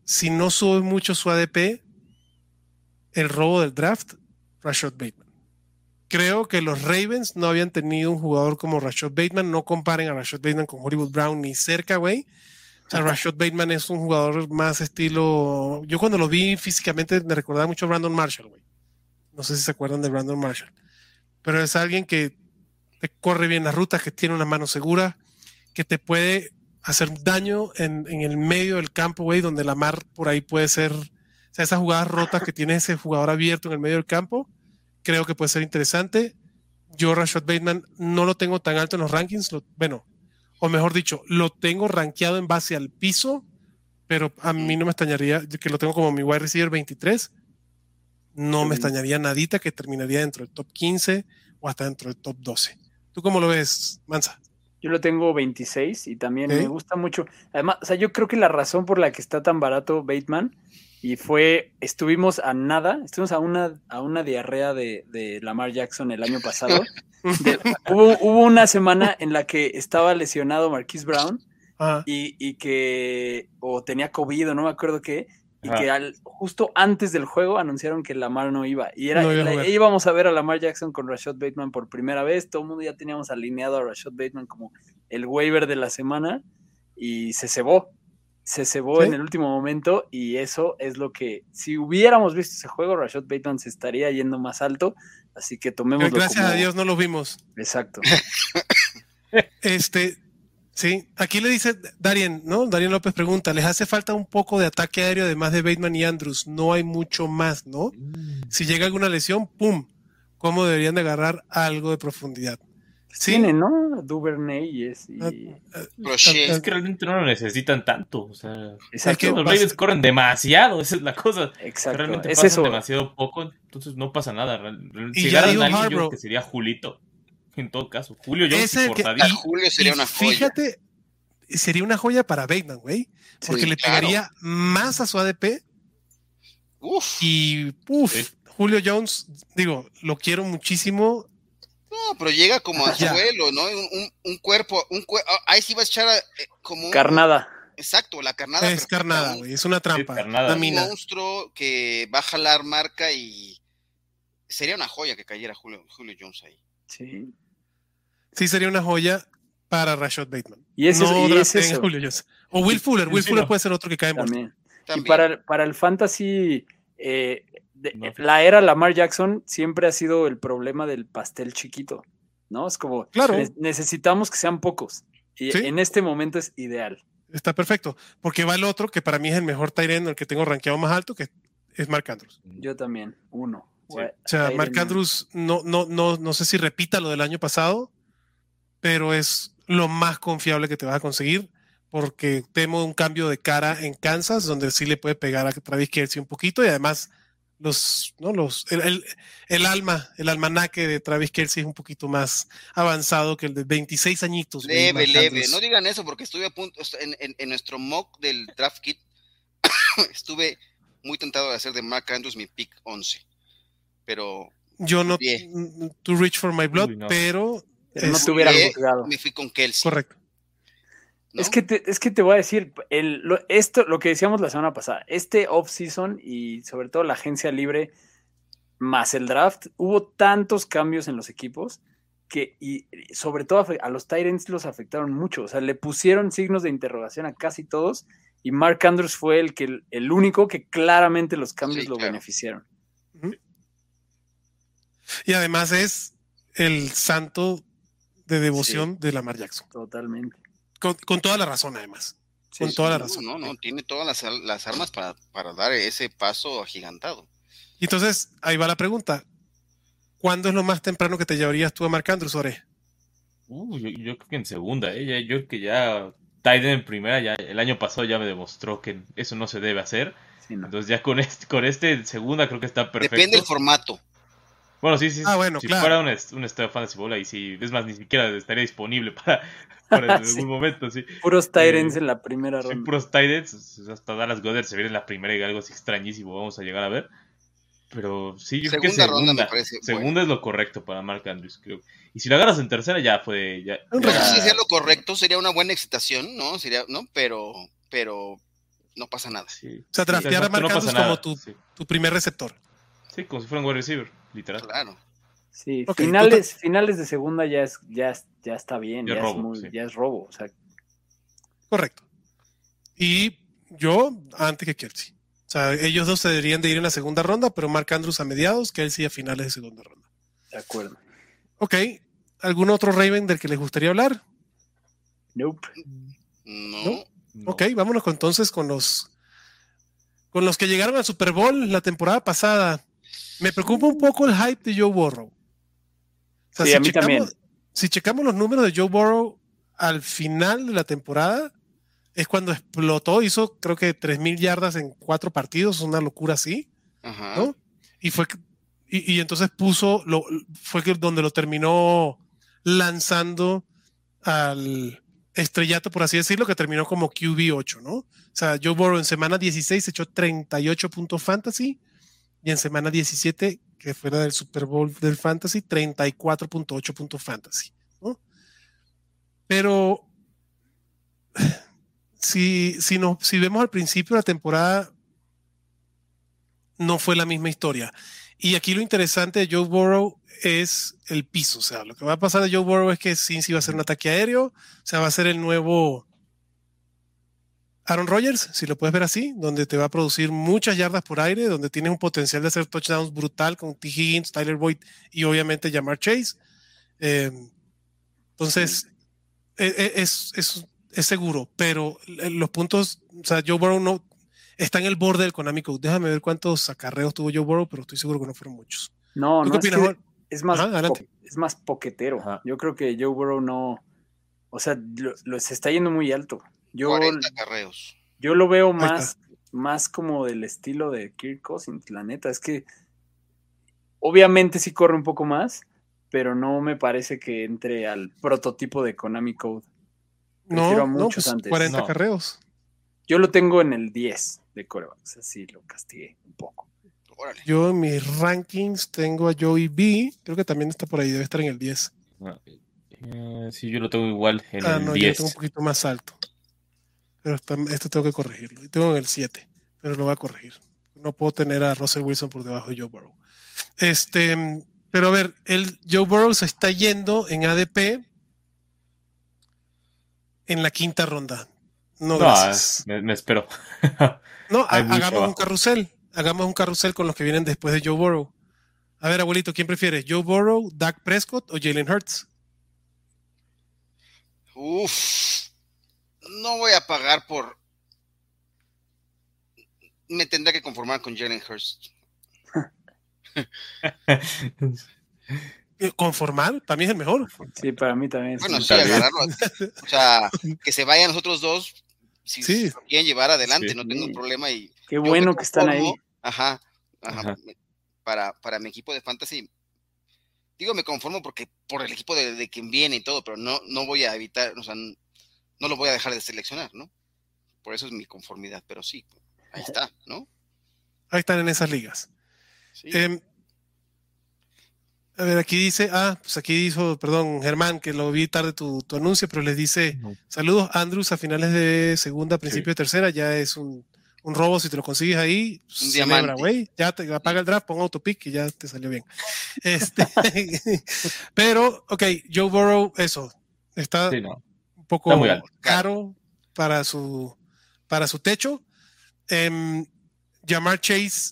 si no sube mucho su ADP, el robo del draft, Rashad Bateman. Creo que los Ravens no habían tenido un jugador como Rashad Bateman. No comparen a Rashad Bateman con Hollywood Brown ni cerca, güey. O sea, Rashad Bateman es un jugador más estilo... Yo cuando lo vi físicamente me recordaba mucho a Brandon Marshall, güey. No sé si se acuerdan de Brandon Marshall. Pero es alguien que te corre bien las rutas, que tiene una mano segura, que te puede hacer daño en el medio del campo, güey, donde Lamar por ahí puede ser... O sea, esas jugadas rotas que tiene ese jugador abierto en el medio del campo, creo que puede ser interesante. Yo Rashad Bateman no lo tengo tan alto en los rankings, o mejor dicho, lo tengo rankeado en base al piso, pero a mí no me extrañaría, que lo tengo como mi wide receiver 23, no me extrañaría nadita que terminaría dentro del top 15 o hasta dentro del top 12. ¿Tú cómo lo ves, Mansa? Yo lo tengo 26 y también me gusta mucho. Además, o sea, yo creo que la razón por la que está tan barato Bateman estuvimos a una diarrea de Lamar Jackson el año pasado. Hubo una semana en la que estaba lesionado Marquise Brown y que tenía COVID o no me acuerdo qué, y que justo antes del juego anunciaron que Lamar no iba. Y íbamos a ver a Lamar Jackson con Rashad Bateman por primera vez. Todo el mundo ya teníamos alineado a Rashad Bateman como el waiver de la semana y se cebó. ¿Sí? En el último momento, y eso es lo que, si hubiéramos visto ese juego, Rashad Bateman se estaría yendo más alto, así que tomémoslo. Pero gracias a Dios no lo vimos. Exacto. Sí, aquí le dice Darien, ¿no? Darien López pregunta, ¿les hace falta un poco de ataque aéreo además de Bateman y Andrews? No hay mucho más, ¿no? Si llega alguna lesión, ¡pum! ¿Cómo deberían de agarrar algo de profundidad? Sí, tiene, ¿no? Duvernay es que realmente no lo necesitan tanto. O sea, es que los Ravens corren demasiado, esa es la cosa. Exacto. Realmente pasan demasiado poco, entonces no pasa nada. Si agarran a alguien, yo creo que sería Julito. En todo caso, Julio Jones y Portadillo. Julio sería una joya. Fíjate, sería una joya para Bateman, güey. Porque le pegaría más a su ADP. Julio Jones, digo, lo quiero muchísimo. No, pero llega como a suelo, ¿no? Un cuerpo, ahí sí va a echar como carnada. Exacto, la carnada. Es carnada, güey, es una trampa. Un monstruo que va a jalar marca y sería una joya que cayera Julio Jones ahí. Sí. Sí, sería una joya para Rashad Bateman. Y es eso. Julio Jones. O Will Fuller. Will Fuller puede ser otro que cae en también. Y para el fantasy, la era Lamar Jackson siempre ha sido el problema del pastel chiquito, ¿no? Es como, necesitamos que sean pocos. Y en este momento es ideal. Está perfecto. Porque va el otro, que para mí es el mejor tight end, el que tengo rankeado más alto, que es Mark Andrews. Yo también, uno. Sí. O sea, Mark Andrews, no sé si repita lo del año pasado, pero es lo más confiable que te vas a conseguir, porque temo un cambio de cara en Kansas, donde sí le puede pegar a Travis Kelce un poquito, y además el almanaque de Travis Kelce es un poquito más avanzado que el de 26 añitos. Leve. No digan eso, porque estuve a punto, en nuestro mock del draft kit, estuve muy tentado de hacer de Mark Andrews mi pick 11. Pero yo no too rich for my blood, pero no te hubiera juzgado. Me fui con Kelce. Correcto. ¿No? Es que te voy a decir, lo que decíamos la semana pasada, este off-season y sobre todo la agencia libre más el draft, hubo tantos cambios en los equipos y sobre todo a los tight ends los afectaron mucho. O sea, le pusieron signos de interrogación a casi todos y Mark Andrews fue el único que claramente los cambios lo beneficiaron. Y además es el santo de devoción de Lamar Jackson. Totalmente. Con toda la razón, además. Con toda la razón. No, tiene todas las armas para dar ese paso agigantado. Y entonces, ahí va la pregunta. ¿Cuándo es lo más temprano que te llevarías tú a Mark Andrews, Ore? Yo creo que en segunda, ¿eh? Yo creo que ya tight end en primera, ya el año pasado ya me demostró que eso no se debe hacer. Sí, no. Entonces ya con este en segunda creo que está perfecto. Depende del formato. Bueno, sí. Bueno, si claro. fuera un Estadio Fantasy Bowl, ahí sí, es más, ni siquiera estaría disponible para en algún momento, sí. Puros tight ends en la primera ronda. Sí, puros tight ends, hasta Dallas Goedert se viene en la primera y algo así extrañísimo vamos a llegar a ver. Pero sí, yo creo que ronda me parece segunda es lo correcto para Mark Andrews, creo. Y si lo agarras en tercera ya fue... Si sería lo correcto, sería una buena excitación, ¿no? Sería, ¿no? Pero no pasa nada. Sí. O sea, draftear a Mark Andrews como tu primer receptor. Sí, como si fuera un wide receiver, literal. Claro. Sí, Okay, finales de segunda ya está bien, Ya es robo. O sea. Correcto. Y yo antes que Kelsey. O sea, ellos dos se deberían de ir en la segunda ronda, pero Mark Andrews a mediados, Kelsey a finales de segunda ronda. De acuerdo. Ok. ¿Algún otro Raven del que les gustaría hablar? Nope. No. Ok, vámonos entonces con los que llegaron al Super Bowl la temporada pasada. Me preocupa un poco el hype de Joe Burrow. O sea, sí, a mí también. Si checamos los números de Joe Burrow al final de la temporada, es cuando explotó, hizo creo que 3,000 yardas en 4 partidos, una locura así, Ajá. ¿no? Y entonces fue donde lo terminó lanzando al estrellato, por así decirlo, que terminó como QB8, ¿no? O sea, Joe Burrow en semana 16 echó 38 puntos fantasy y en semana 17, que fue la del Super Bowl del fantasy, 34.8 puntos fantasy, ¿no? Pero si vemos al principio de la temporada, no fue la misma historia. Y aquí lo interesante de Joe Burrow es el piso. O sea, lo que va a pasar de Joe Burrow es que Cincy va a ser un ataque aéreo, o sea, va a ser el nuevo Aaron Rodgers, si lo puedes ver así, donde te va a producir muchas yardas por aire, donde tienes un potencial de hacer touchdowns brutal con T. Higgins, Tyler Boyd y obviamente Ja'Marr Chase. Entonces, es seguro, pero los puntos, o sea, Joe Burrow no está en el borde del Konami Code. Déjame ver cuántos acarreos tuvo Joe Burrow, pero estoy seguro que no fueron muchos. No, ¿Tú qué opinas, Juan? Es más, adelante. Es más poquetero. Ajá. Yo creo que Joe Burrow no, o sea, se está yendo muy alto. 40 carreos. Yo lo veo más como del estilo de Kirk Cousins, la neta. Es que obviamente sí corre un poco más, pero no me parece que entre al prototipo de Konami Code. Prefiero a muchos pues antes. 40 carreos. Yo lo tengo en el 10 de coreback, o sea, sí lo castigué un poco. Órale. Yo en mis rankings tengo a Joey B, creo que también está por ahí, debe estar en el 10. Sí, yo lo tengo igual en el No, 10. yo lo tengo un poquito más alto. Pero esto tengo que corregirlo. Y tengo en el 7, pero lo voy a corregir. No puedo tener a Russell Wilson por debajo de Joe Burrow. Pero a ver, Joe Burrow se está yendo en ADP en la 5ª ronda. No, gracias. Me espero. No, hagamos un carrusel. Hagamos un carrusel con los que vienen después de Joe Burrow. A ver, abuelito, ¿quién prefiere? ¿Joe Burrow, Dak Prescott o Jalen Hurts? No voy a pagar por... Me tendré que conformar con Jalen Hurts. ¿Conformar? Para mí es el mejor. Sí, para mí también. Bueno, sí, agarrarlo. O sea, que se vayan los otros dos. Si se quieren llevar adelante, no tengo problema. Y qué bueno que están ahí. Ajá. Para mi equipo de fantasy. Digo, me conformo porque por el equipo de quien viene y todo, pero no voy a evitar, o sea, no lo voy a dejar de seleccionar, ¿no? Por eso es mi conformidad, pero sí, ahí está, ¿no? Ahí están en esas ligas. Sí. A ver, aquí dice, pues aquí dijo, perdón, Germán, que lo vi tarde tu anuncio, pero les dice, saludos Andrews a finales de segunda, principio de tercera, ya es un robo si te lo consigues ahí, un diamante, güey, ya te apaga el draft, pon autopick y ya te salió bien. Pero, ok, Joe Burrow, eso, está un poco caro para su techo. Ja'Marr Chase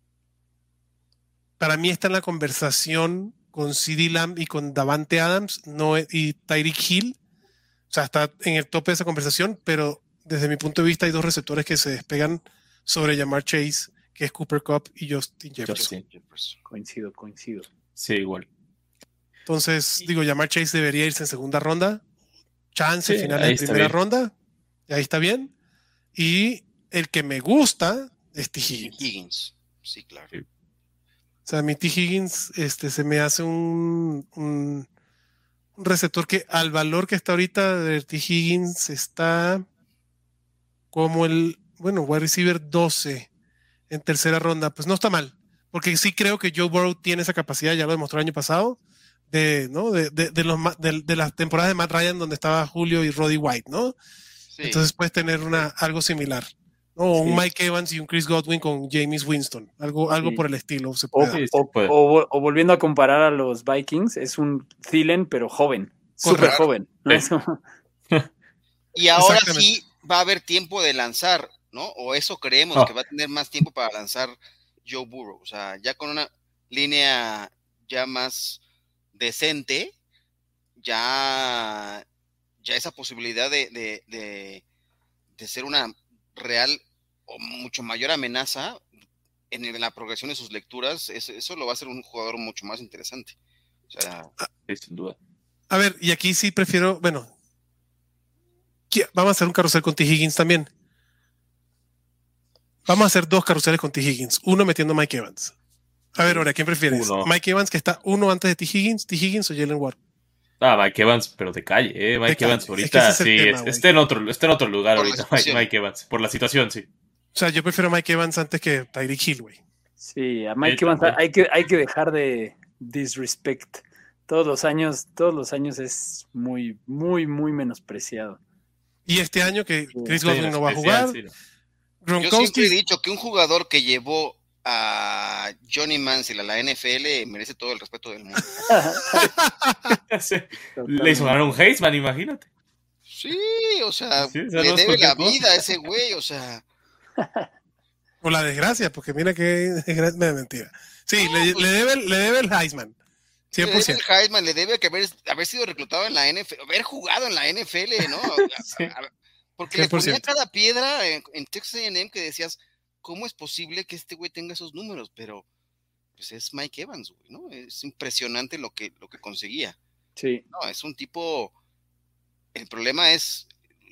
para mí está en la conversación con CeeDee Lamb y con Davante Adams y Tyreek Hill. O sea, está en el tope de esa conversación, pero desde mi punto de vista hay dos receptores que se despegan sobre Ja'Marr Chase, que es Cooper Kupp y Justin Jefferson. Coincido. Sí, igual. Entonces, Ja'Marr Chase debería irse en segunda ronda. Chance final de primera ronda. Y ahí está bien. Y el que me gusta es T. Higgins. Sí, claro. Sí. O sea, mi T. Higgins se me hace un receptor que al valor que está ahorita de T. Higgins está como wide receiver 12 en tercera ronda. Pues no está mal, porque sí creo que Joe Burrow tiene esa capacidad, ya lo demostró el año pasado, de las temporadas de Matt Ryan donde estaba Julio y Roddy White, ¿no? Sí. Entonces puedes tener algo similar. O un Mike Evans y un Chris Godwin con Jameis Winston. Algo por el estilo. O volviendo a comparar a los Vikings, es un Thielen, pero joven. Súper joven. ¿No? Sí. Y ahora sí va a haber tiempo de lanzar, ¿no? O eso creemos, que va a tener más tiempo para lanzar Joe Burrow. O sea, ya con una línea ya más decente, ya esa posibilidad de ser una real o mucho mayor amenaza en la progresión de sus lecturas, eso lo va a hacer un jugador mucho más interesante. O sea, sin duda. A ver, y aquí sí prefiero, bueno, vamos a hacer un carrusel con T. Higgins también. Vamos a hacer 2 carruseles con T. Higgins, uno metiendo a Mike Evans. A ver, ahora, ¿quién prefieres? ¿Mike Evans que está uno antes de T. Higgins o Jalen Ward? Mike Evans, pero de calle, Mike Evans ahorita está en otro lugar ahorita, Mike Evans, por la situación, sí. O sea, yo prefiero a Mike Evans antes que Tyreek Hill, güey. Sí, a Mike Evans hay que dejar de disrespect. Todos los años es muy, muy, muy menospreciado. Y este año que Chris Godwin no va a jugar. Sí, ¿no? Yo siempre he dicho que un jugador que llevó a Johnny Manziel a la NFL merece todo el respeto del mundo. Sí. Le hizo ganar un Heisman, imagínate. Sí, o sea, le debe la vida a ese güey, o sea. O la desgracia, porque mira que es mentira. Sí, le debe el Heisman. 100%. Le debe el Heisman, le debe que haber sido reclutado en la NFL, haber jugado en la NFL, ¿no? Sí. Porque 100%. Le ponía cada piedra en Texas A&M que decías, ¿cómo es posible que este güey tenga esos números? Pero pues es Mike Evans, güey, ¿no? Es impresionante lo que conseguía. Sí. No, es un tipo. El problema es,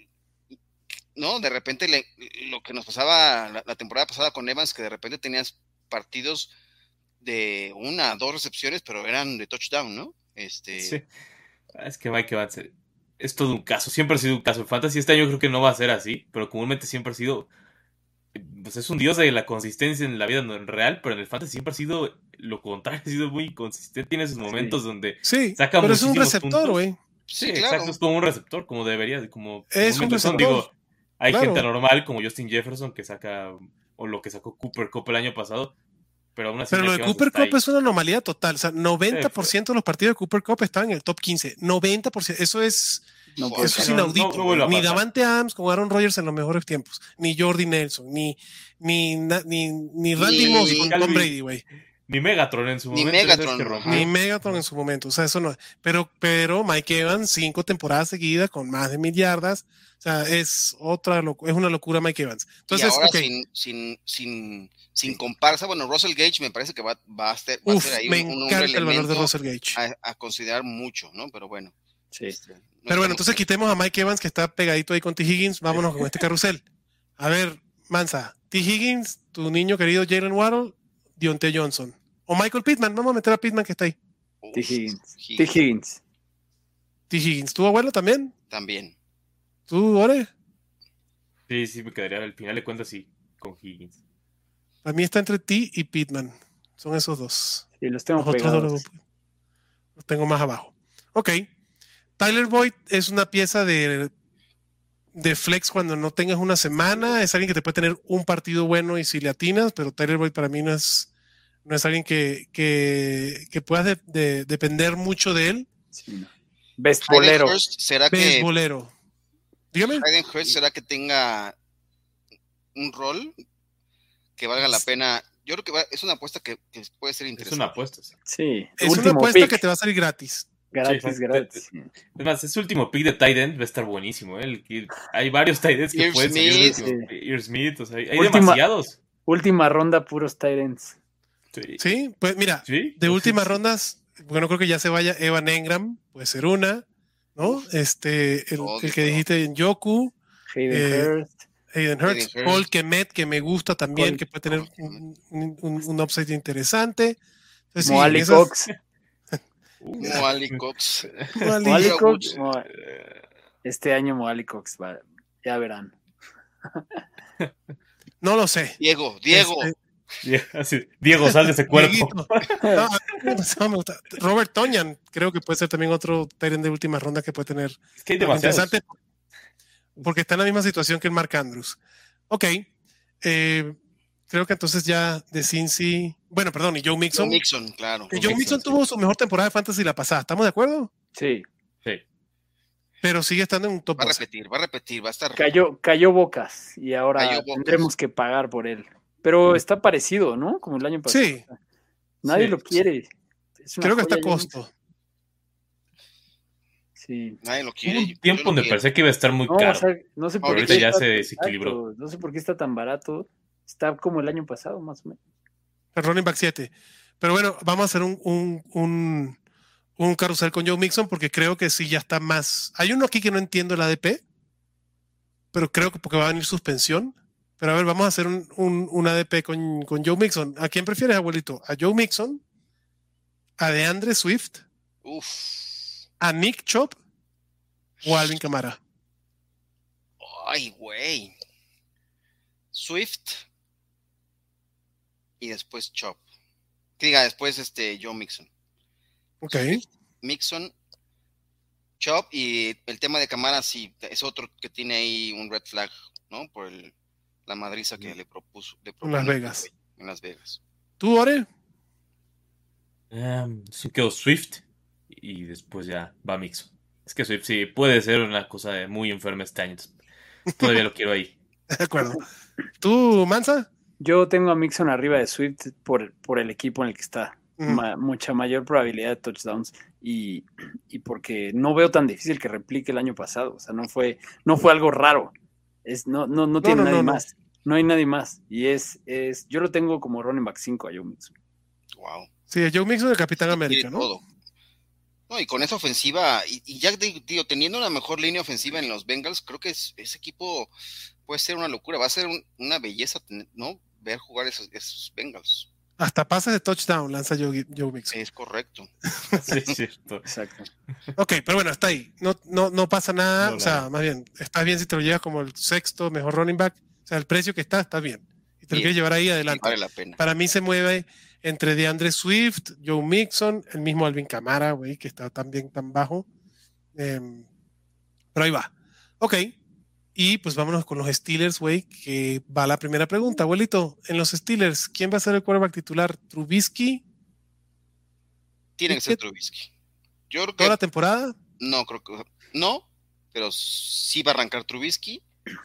¿no? De repente lo que nos pasaba la temporada pasada con Evans, que de repente tenías partidos de 1 a 2 recepciones, pero eran de touchdown, ¿no? Sí. Es que Mike Evans es todo un caso, siempre ha sido un caso. En Fantasy este año creo que no va a ser así, pero comúnmente siempre ha sido, pues es un dios de la consistencia en la vida real, pero en el Fantasy siempre ha sido lo contrario, ha sido muy inconsistente. Tiene esos momentos donde saca pero es un receptor, güey. Sí, claro. Exacto, es como un receptor, como debería, como es un receptor. Digo, hay gente normal como Justin Jefferson que saca, o lo que sacó Cooper Kupp el año pasado, pero aún así. Pero lo de Cooper Kupp es una anomalía total, o sea, 90% de los partidos de Cooper Kupp estaban en el top 15, 90%, eso es inaudito. Ni Davante Adams con Aaron Rodgers en los mejores tiempos, ni Jordy Nelson, ni Randy Moss con Tom Brady, güey. Ni Megatron en su momento. Ni Megatron en su momento. O sea, eso no. Pero Mike Evans, 5 temporadas seguidas con más de 1000 yardas. O sea, es una locura Mike Evans. Entonces, y ahora sin comparsa, bueno, Russell Gage me parece que va a ser ahí un encanta el valor de Russell Gage. A considerar mucho, ¿no? Pero bueno. Sí. Pero bueno, entonces quitemos a Mike Evans que está pegadito ahí con T. Higgins. Vámonos con este carrusel. A ver, Mansa, T. Higgins, tu niño querido Jalen Waddle, Diontae Johnson. O Michael Pittman, vamos a meter a Pittman que está ahí. T. Higgins. T. Higgins. ¿Tu abuelo también? También. ¿Tú, Ore? Sí, me quedaría al final de cuentas sí, con Higgins. A mí está entre T y Pittman. Son esos dos. Sí, los tengo pegados. Los tengo más abajo. Ok. Tyler Boyd es una pieza de flex cuando no tengas una semana. Es alguien que te puede tener un partido bueno y si le atinas, pero Tyler Boyd para mí no es alguien que puedas depender mucho de él. Sí. Bestbolero. Bestbolero. Dígame. Hayden Hurst, ¿será que tenga un rol que valga la pena? Yo creo que es una apuesta que puede ser interesante. Es una apuesta. Sí. Es una apuesta que te va a salir gratis. Gratis. Es más, ese último pick de tight end va a estar buenísimo. Hay varios tight ends que pueden salir. Ear Smith, o sea, hay demasiados. Última ronda, puros tight ends. Sí, pues mira, de últimas rondas, bueno, creo que ya se vaya Evan Engram, puede ser una, ¿no? El que dijiste en Njoku, Hayden Hurst, Paul Kemet, que me gusta también, que puede tener un upside interesante. Entonces, Moali Cox. Moali Cox. Este año Moali Cox, ya verán. No lo sé. Diego. Diego, sal de ese cuerpo. No me gusta. Robert Tonyan, creo que puede ser también otro tight end de última ronda que puede tener. Es que hay demasiados. Interesante porque está en la misma situación que el Mark Andrews. Ok. creo que entonces ya de Cincy, bueno, perdón, y Joe Mixon. Joe Mixon, claro. Joe Mixon tuvo su mejor temporada de fantasy la pasada, ¿estamos de acuerdo? Sí. Pero sigue estando en un top 12. Va a repetir, va a estar. Cayó bocas y ahora tendremos que pagar por él. Pero está parecido, ¿no? Como el año pasado. Sí. Nadie lo quiere. Creo que está a costo. Sí. Nadie lo quiere. Un tiempo donde parecía que iba a estar muy caro. O sea, no sé por ahorita ya se desequilibró. No sé por qué está tan barato. Está como el año pasado, más o menos. El running back 7. Pero bueno, vamos a hacer un carrusel con Joe Mixon porque creo que sí ya está más. Hay uno aquí que no entiendo el ADP, pero creo que porque va a venir suspensión. Pero a ver, vamos a hacer un ADP con Joe Mixon. ¿A quién prefieres, abuelito? ¿A Joe Mixon? ¿A DeAndre Swift? ¿A Nick Chubb? ¿O a Alvin Kamara? Ay, güey. Swift y después Chubb. Diga, después Joe Mixon. Ok. Swift, Mixon, Chubb, y el tema de Kamara sí es otro que tiene ahí un red flag, ¿no? Por la madriza que le propuso en Las Vegas. En Las Vegas. ¿Tú, Ore? Sí quedó Swift y después ya va Mixon. Es que Swift sí puede ser una cosa muy enferma este año. Todavía lo quiero ahí. De acuerdo. ¿Tú, Mansa? Yo tengo a Mixon arriba de Swift por el equipo en el que está. Mucha mayor probabilidad de touchdowns y porque no veo tan difícil que replique el año pasado. O sea, no fue algo raro. No tiene nadie más. No hay nadie más. Y yo lo tengo como running back 5 a Joe Mixon. Wow. Sí, Joe Mixon, el Capitán América, ¿no? Todo. No, y con esa ofensiva, y ya digo, teniendo una mejor línea ofensiva en los Bengals, creo que ese equipo puede ser una locura. Va a ser una belleza, ¿no? Ver jugar esos Bengals. Hasta pases de touchdown lanza Joe Mixon. Es correcto. Sí, es cierto. Exacto. Ok, pero bueno, está ahí. No pasa nada. O sea, más bien, está bien si te lo llevas como el sexto mejor running back. O sea, el precio que está bien. Y te lo quieres llevar ahí adelante. Vale la pena. Para mí se mueve entre DeAndre Swift, Joe Mixon, el mismo Alvin Kamara, güey, que está también tan bajo. Pero ahí va. Ok. Y pues vámonos con los Steelers, güey, que va la primera pregunta. Abuelito, en los Steelers, ¿quién va a ser el quarterback titular? ¿Trubisky? Tiene que ser Trubisky. Yo creo que ¿Toda la temporada? No, creo que no, pero sí va a arrancar Trubisky.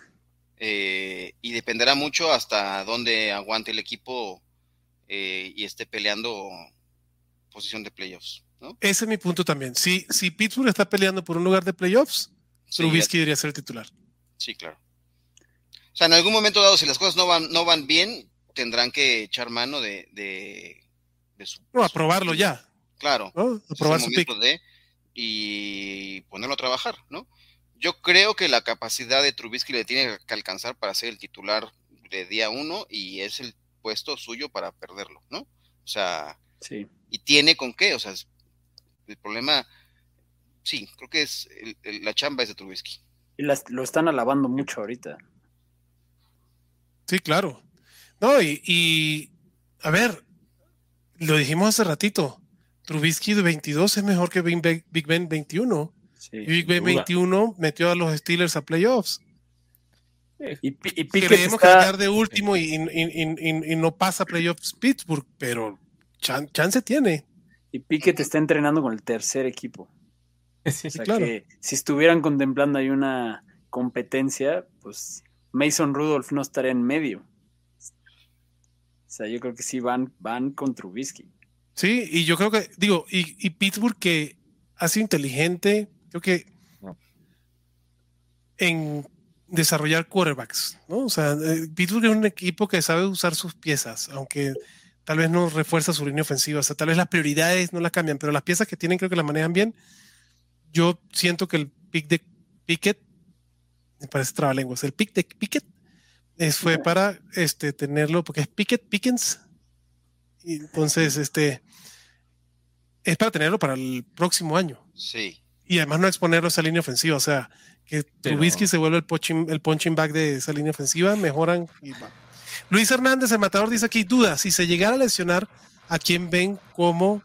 Y dependerá mucho hasta dónde aguante el equipo y esté peleando posición de playoffs, ¿no? Ese es mi punto también. Si Pittsburgh está peleando por un lugar de playoffs, Trubisky debería ser el titular. Sí, claro. O sea, en algún momento dado, si las cosas no van bien, tendrán que echar mano de su... No, aprobarlo ya. Claro. ¿No? Aprobar su pick. Y ponerlo a trabajar, ¿no? Yo creo que la capacidad de Trubisky le tiene que alcanzar para ser el titular de día 1 y es el puesto suyo para perderlo, ¿no? O sea, sí. Y tiene con qué, o sea, el problema, sí, creo que es la chamba es de Trubisky. Y lo están alabando mucho ahorita. Sí, claro. No, y a ver, lo dijimos hace ratito, Trubisky de 22 es mejor que Big Ben 21. Sí, y Big Ben 21 metió a los Steelers a playoffs. Y creemos que quedar de último y no pasa playoffs Pittsburgh, pero chance tiene. Y Pickett está entrenando con el tercer equipo. Sí, o sea, claro. que si estuvieran contemplando ahí una competencia, pues Mason Rudolph no estaría en medio. O sea, yo creo que sí van con Trubisky. Sí, y yo creo que, y Pittsburgh que ha sido inteligente, creo que en desarrollar quarterbacks, ¿no? O sea, Pittsburgh es un equipo que sabe usar sus piezas, aunque tal vez no refuerza su línea ofensiva, o sea, tal vez las prioridades no las cambian, pero las piezas que tienen creo que las manejan bien. Yo siento que el pick de Pickett, me parece trabalenguas, el pick de Pickett fue para tenerlo, porque es Pickens, y entonces es para tenerlo para el próximo año. Sí. Y además no exponerlo a esa línea ofensiva, o sea, que Trubisky se vuelve el punching back de esa línea ofensiva, mejoran y va. Luis Hernández, el matador, dice aquí, duda, si se llegara a lesionar, ¿a quién ven como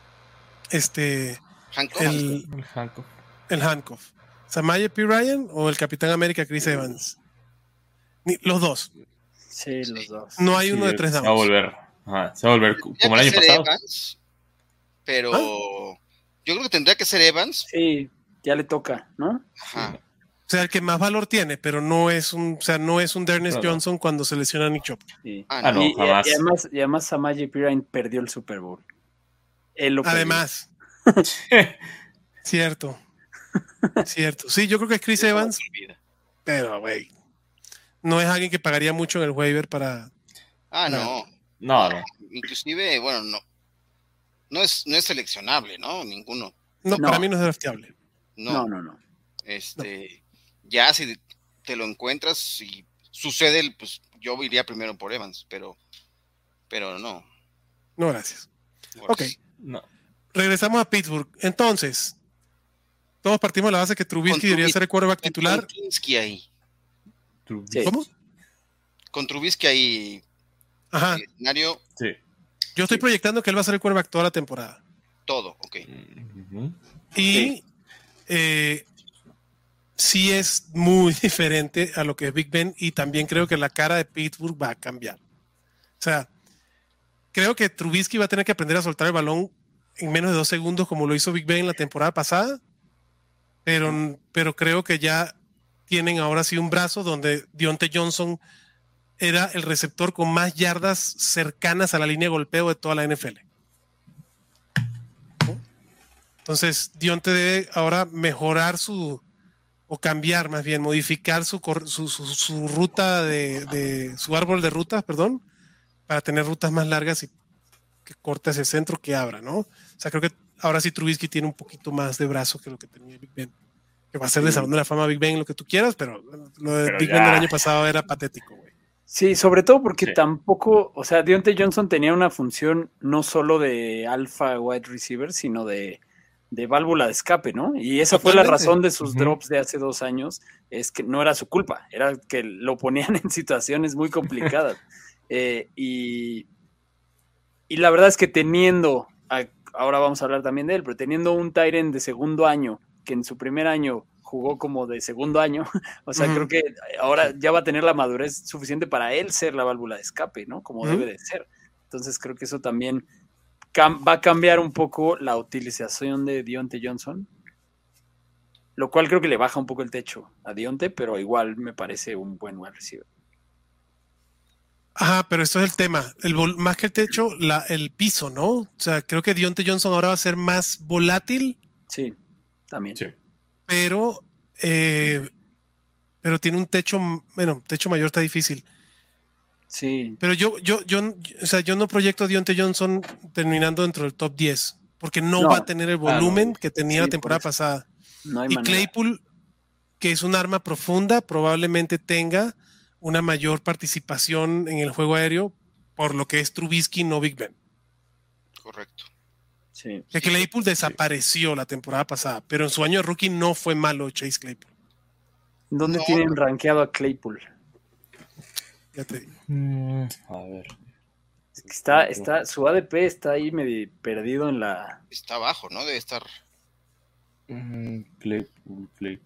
el handcuff? ¿Samaje P. Ryan o el Capitán América Chris Evans? Los dos. Sí, los dos. No hay uno de 3 downs. Se va a volver como el año pasado. Evans, pero yo creo que tendría que ser Evans. Sí, ya le toca, ¿no? Ajá. O sea, el que más valor tiene, pero no es un D'Ernest Johnson cuando se lesiona a Nick Chubb. Sí. No, jamás. Y además Samaje Perine perdió el Super Bowl. Él lo perdió. Además. Cierto. Sí, yo creo que es Chris Evans. Pero, güey, no es alguien que pagaría mucho en el waiver para... No. Inclusive, bueno, no es seleccionable, ¿no? Ninguno. No, para mí no es drafteable. No. Ya si te lo encuentras y sucede, pues yo iría primero por Evans, pero no. No, gracias. Ok. No. Regresamos a Pittsburgh. Entonces, todos partimos de la base que Trubisky debería ser el quarterback titular. Con Trubisky ahí. Sí. ¿Cómo? Con Trubisky ahí. Ajá. El escenario. Sí. Yo estoy proyectando que él va a ser el quarterback toda la temporada. Todo, ok. Y sí es muy diferente a lo que es Big Ben y también creo que la cara de Pittsburgh va a cambiar. O sea, creo que Trubisky va a tener que aprender a soltar el balón en menos de 2 segundos como lo hizo Big Ben la temporada pasada, pero creo que ya tienen ahora sí un brazo donde Diontae Johnson era el receptor con más yardas cercanas a la línea de golpeo de toda la NFL. Entonces, Diontae debe ahora mejorar o cambiar más bien, modificar su ruta de su árbol de rutas, perdón, para tener rutas más largas y que corte ese centro que abra, ¿no? O sea, creo que ahora sí Trubisky tiene un poquito más de brazo que lo que tenía Big Ben. Que va a ser de Salón de la Fama Big Ben, lo que tú quieras, pero lo de Big Ben del año pasado era patético, güey. Sí, sobre todo porque tampoco, o sea, Diontae Johnson tenía una función no solo de alfa wide receiver, sino de válvula de escape, ¿no? Y esa fue la razón de sus drops de hace 2 años, es que no era su culpa, era que lo ponían en situaciones muy complicadas. Y la verdad es que ahora vamos a hablar también de él, pero teniendo un tight end de segundo año, que en su primer año jugó como de segundo año, o sea, creo que ahora ya va a tener la madurez suficiente para él ser la válvula de escape, ¿no? Como debe de ser. Entonces creo que eso también va a cambiar un poco la utilización de Diontae Johnson, lo cual creo que le baja un poco el techo a Diontae, pero igual me parece un buen wide receiver. Ajá, pero esto es el tema. Más que el techo, el piso, ¿no? O sea, creo que Diontae Johnson ahora va a ser más volátil. Sí, también. Sí. Pero tiene un techo, bueno, techo mayor está difícil. Sí. Pero yo no proyecto a Diontae Johnson terminando dentro del top 10, porque no va a tener el volumen que tenía la temporada pasada. No hay manera. Claypool, que es un arma profunda, probablemente tenga una mayor participación en el juego aéreo, por lo que es Trubisky, no Big Ben. Correcto. Sí. Que Claypool desapareció la temporada pasada, pero en su año de rookie no fue malo Chase Claypool. ¿Dónde tienen rankeado a Claypool? Ya te digo. A ver. Es que su ADP está ahí medio perdido en la... Está abajo, ¿no? Debe estar... Claypool.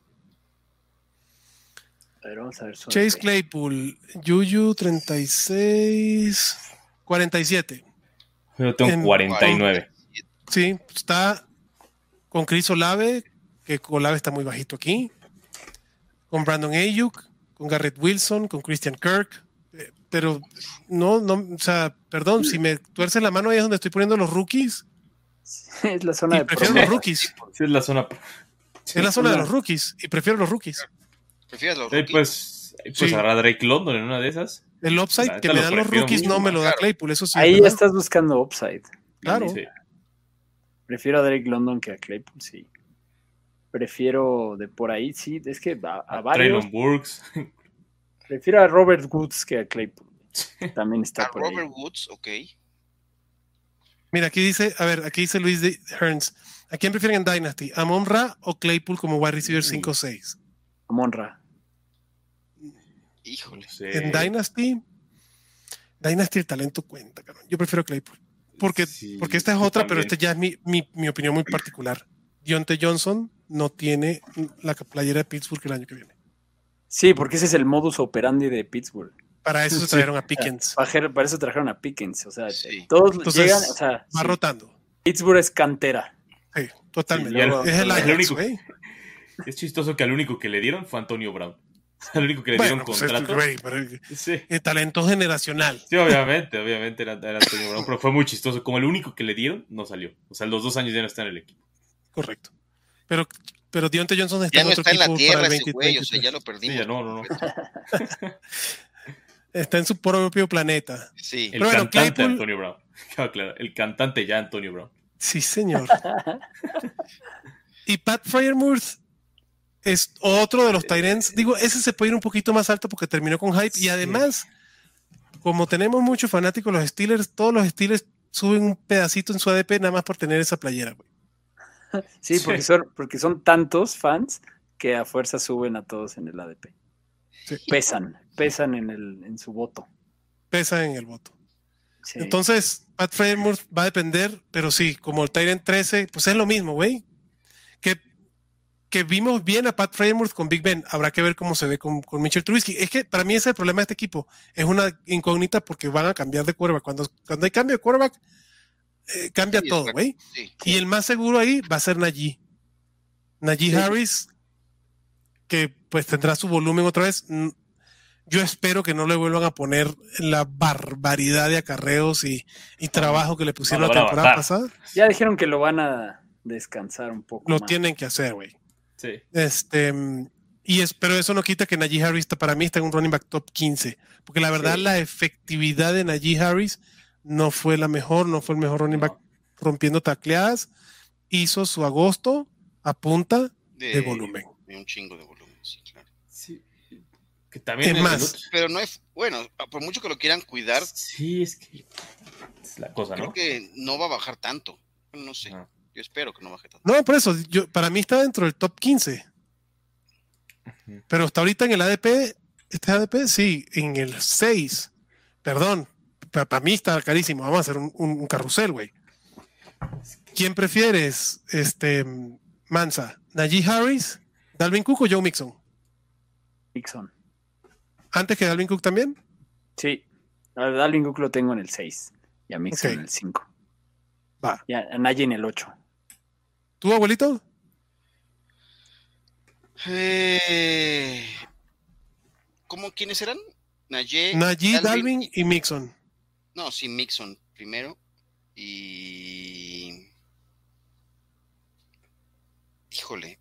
A ver, vamos a ver. Chase Claypool, Juju 36, 47. Yo tengo 49. Sí, está con Chris Olave, que Olave está muy bajito aquí, con Brandon Ayuk, con Garrett Wilson, con Christian Kirk, pero no, o sea, perdón, si me tuerces la mano ahí es donde estoy poniendo los rookies. Es la zona de prefiero los rookies. Sí, es la zona. Es la zona de los rookies y prefiero los rookies. ¿Prefieres los rookies? Pues agarra Drake London en una de esas. El upside que me dan los rookies no me lo da Claypool, eso sí. Ahí ya estás buscando upside. Claro. Sí. Prefiero a Drake London que a Claypool, sí. Prefiero de por ahí, sí. Es que a varios. Traylon Burks. Prefiero a Robert Woods que a Claypool. También está por Robert ahí. Woods, ok. Mira, aquí dice Luis de Hearns. ¿A quién prefieren en Dynasty? ¿A Amon-Ra o Claypool como wide receiver 5-6? Amon-Ra. Híjole. Sí. En Dynasty el talento cuenta, cabrón. Yo prefiero Claypool. Porque esta es otra, pero esta ya es mi opinión muy particular. Diontae Johnson no tiene la playera de Pittsburgh el año que viene. Sí, porque ese es el modus operandi de Pittsburgh. Para eso se trajeron a Pickens. Para eso trajeron a Pickens. O sea, todos entonces, llegan. O sea, va rotando. Pittsburgh es cantera. Sí, totalmente. Sí, es el único. güey. Es chistoso que al único que le dieron fue Antonio Brown. Al único que le dieron contrato. Talento generacional. Sí, obviamente era Antonio Brown, pero fue muy chistoso. Como el único que le dieron, no salió. O sea, los 2 años ya no está en el equipo. Correcto. Pero Diontae Johnson está en otro equipo. Ya no está en la tierra para el ese güey, o sea, ya lo perdimos. Sí, ya no. Está en su propio planeta. Sí. El cantante Antonio Brown. Claro, el cantante ya Antonio Brown. Sí, señor. Y Pat Freiermuth es otro de los tight ends. Digo, ese se puede ir un poquito más alto porque terminó con hype. Y además, como tenemos muchos fanáticos de los Steelers, todos los Steelers suben un pedacito en su ADP nada más por tener esa playera, güey. Sí, porque son tantos fans que a fuerza suben a todos en el ADP. Sí. Pesan en su voto. Pesan en el voto. Sí. Entonces, Pat Freiermuth va a depender, pero sí, como el tight end 13, pues es lo mismo, güey. Que vimos bien a Pat Freiermuth con Big Ben. Habrá que ver cómo se ve con Mitchell Trubisky. Es que para mí ese es el problema de este equipo. Es una incógnita porque van a cambiar de quarterback. Cuando hay cambio de quarterback, cambia todo, güey. Sí. Y el más seguro ahí va a ser Najee. Najee Harris, que pues tendrá su volumen otra vez. Yo espero que no le vuelvan a poner la barbaridad de acarreos y trabajo que le pusieron la temporada pasada. Ya dijeron que lo van a descansar un poco. Lo tienen que hacer, güey. Sí. Pero eso no quita que Najee Harris para mí está en un running back top 15. Porque la verdad la efectividad de Najee Harris no fue la mejor, no fue el mejor running back rompiendo tacleadas. Hizo su agosto a punta de volumen. De un chingo de volumen, sí, claro. Sí. Que también es más. Pero no es, bueno, por mucho que lo quieran cuidar. Sí, es que es la cosa, creo ¿no? que no va a bajar tanto. No sé. No. Yo espero que no baje tanto. No, por eso, para mí está dentro del top 15. Uh-huh. Pero hasta ahorita en el ADP, sí, en el 6. Perdón, para mí está carísimo. Vamos a hacer un carrusel, güey. ¿Quién prefieres, Mansa? ¿Najee Harris, Dalvin Cook o Joe Mixon? Mixon. ¿Antes que Dalvin Cook también? Sí, a Dalvin Cook lo tengo en el 6 y a Mixon en el 5. Va. Y a Najee en el 8. ¿Tú, abuelito? ¿Cómo quiénes eran? Najee, Dalvin y Mixon. No, sí, Mixon primero. Y... Híjole.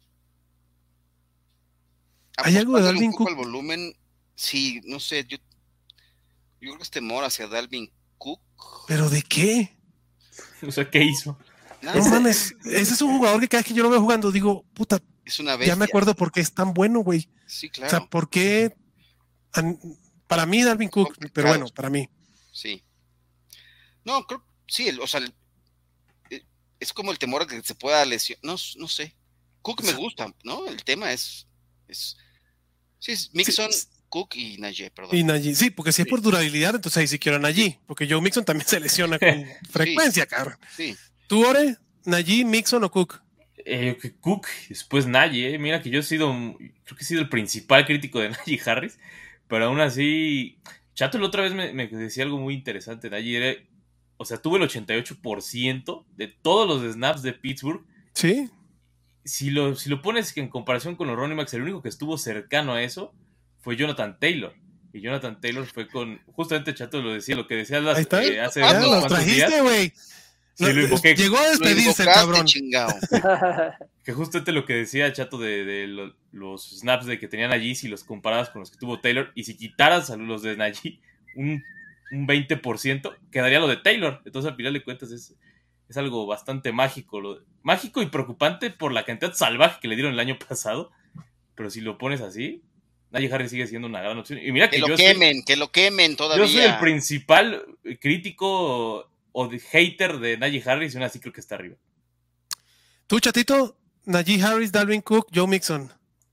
¿Hay algo de Dalvin Cook? El volumen, sí, no sé, yo creo que es temor hacia Dalvin Cook. ¿Pero de qué? O sea, ¿qué hizo? No mames, ese es un jugador que cada vez que yo lo veo jugando digo, puta, es una bestia. Ya me acuerdo por qué es tan bueno, güey. Sí, claro. O sea, ¿por qué? Para mí Dalvin Cook, pero bueno, para mí. Sí. No, creo, sí, o sea, es como el temor a que se pueda lesionar, no sé. Cook me gusta, ¿no? El tema es sí, es Mixon, sí. Cook y Najee, perdón. Y Najee, sí, porque si es por durabilidad, entonces ahí sí quiero a Najee, porque Joe Mixon también se lesiona con frecuencia, cabrón. Sí. ¿Tú, Ore? ¿Najee, Mixon o Cook? Cook, después Najee, Mira que creo que he sido el principal crítico de Najee Harris, pero aún así, Chato la otra vez me decía algo muy interesante. Najee tuvo el 88% de todos los snaps de Pittsburgh. Sí. Si lo pones en comparación con los running backs, el único que estuvo cercano a eso fue Jonathan Taylor. Y Jonathan Taylor fue justamente Chato lo que decía hace unos cuantos días. Güey. Sí, lo invoqué. Llegó a despedirse, cabrón. Que justamente lo que decía Chato de los snaps de que tenían allí, si los comparabas con los que tuvo Taylor, y si quitaras a los de Najee un 20%, quedaría lo de Taylor. Entonces, al final de cuentas, es algo bastante mágico. Mágico y preocupante por la cantidad salvaje que le dieron el año pasado. Pero si lo pones así, Najee Harris sigue siendo una gran opción. Y mira que lo quemen todavía. Yo soy el principal crítico o de hater de Najee Harris, y aún así creo que está arriba. ¿Tú, Chatito? Najee Harris, Dalvin Cook, Joe Mixon.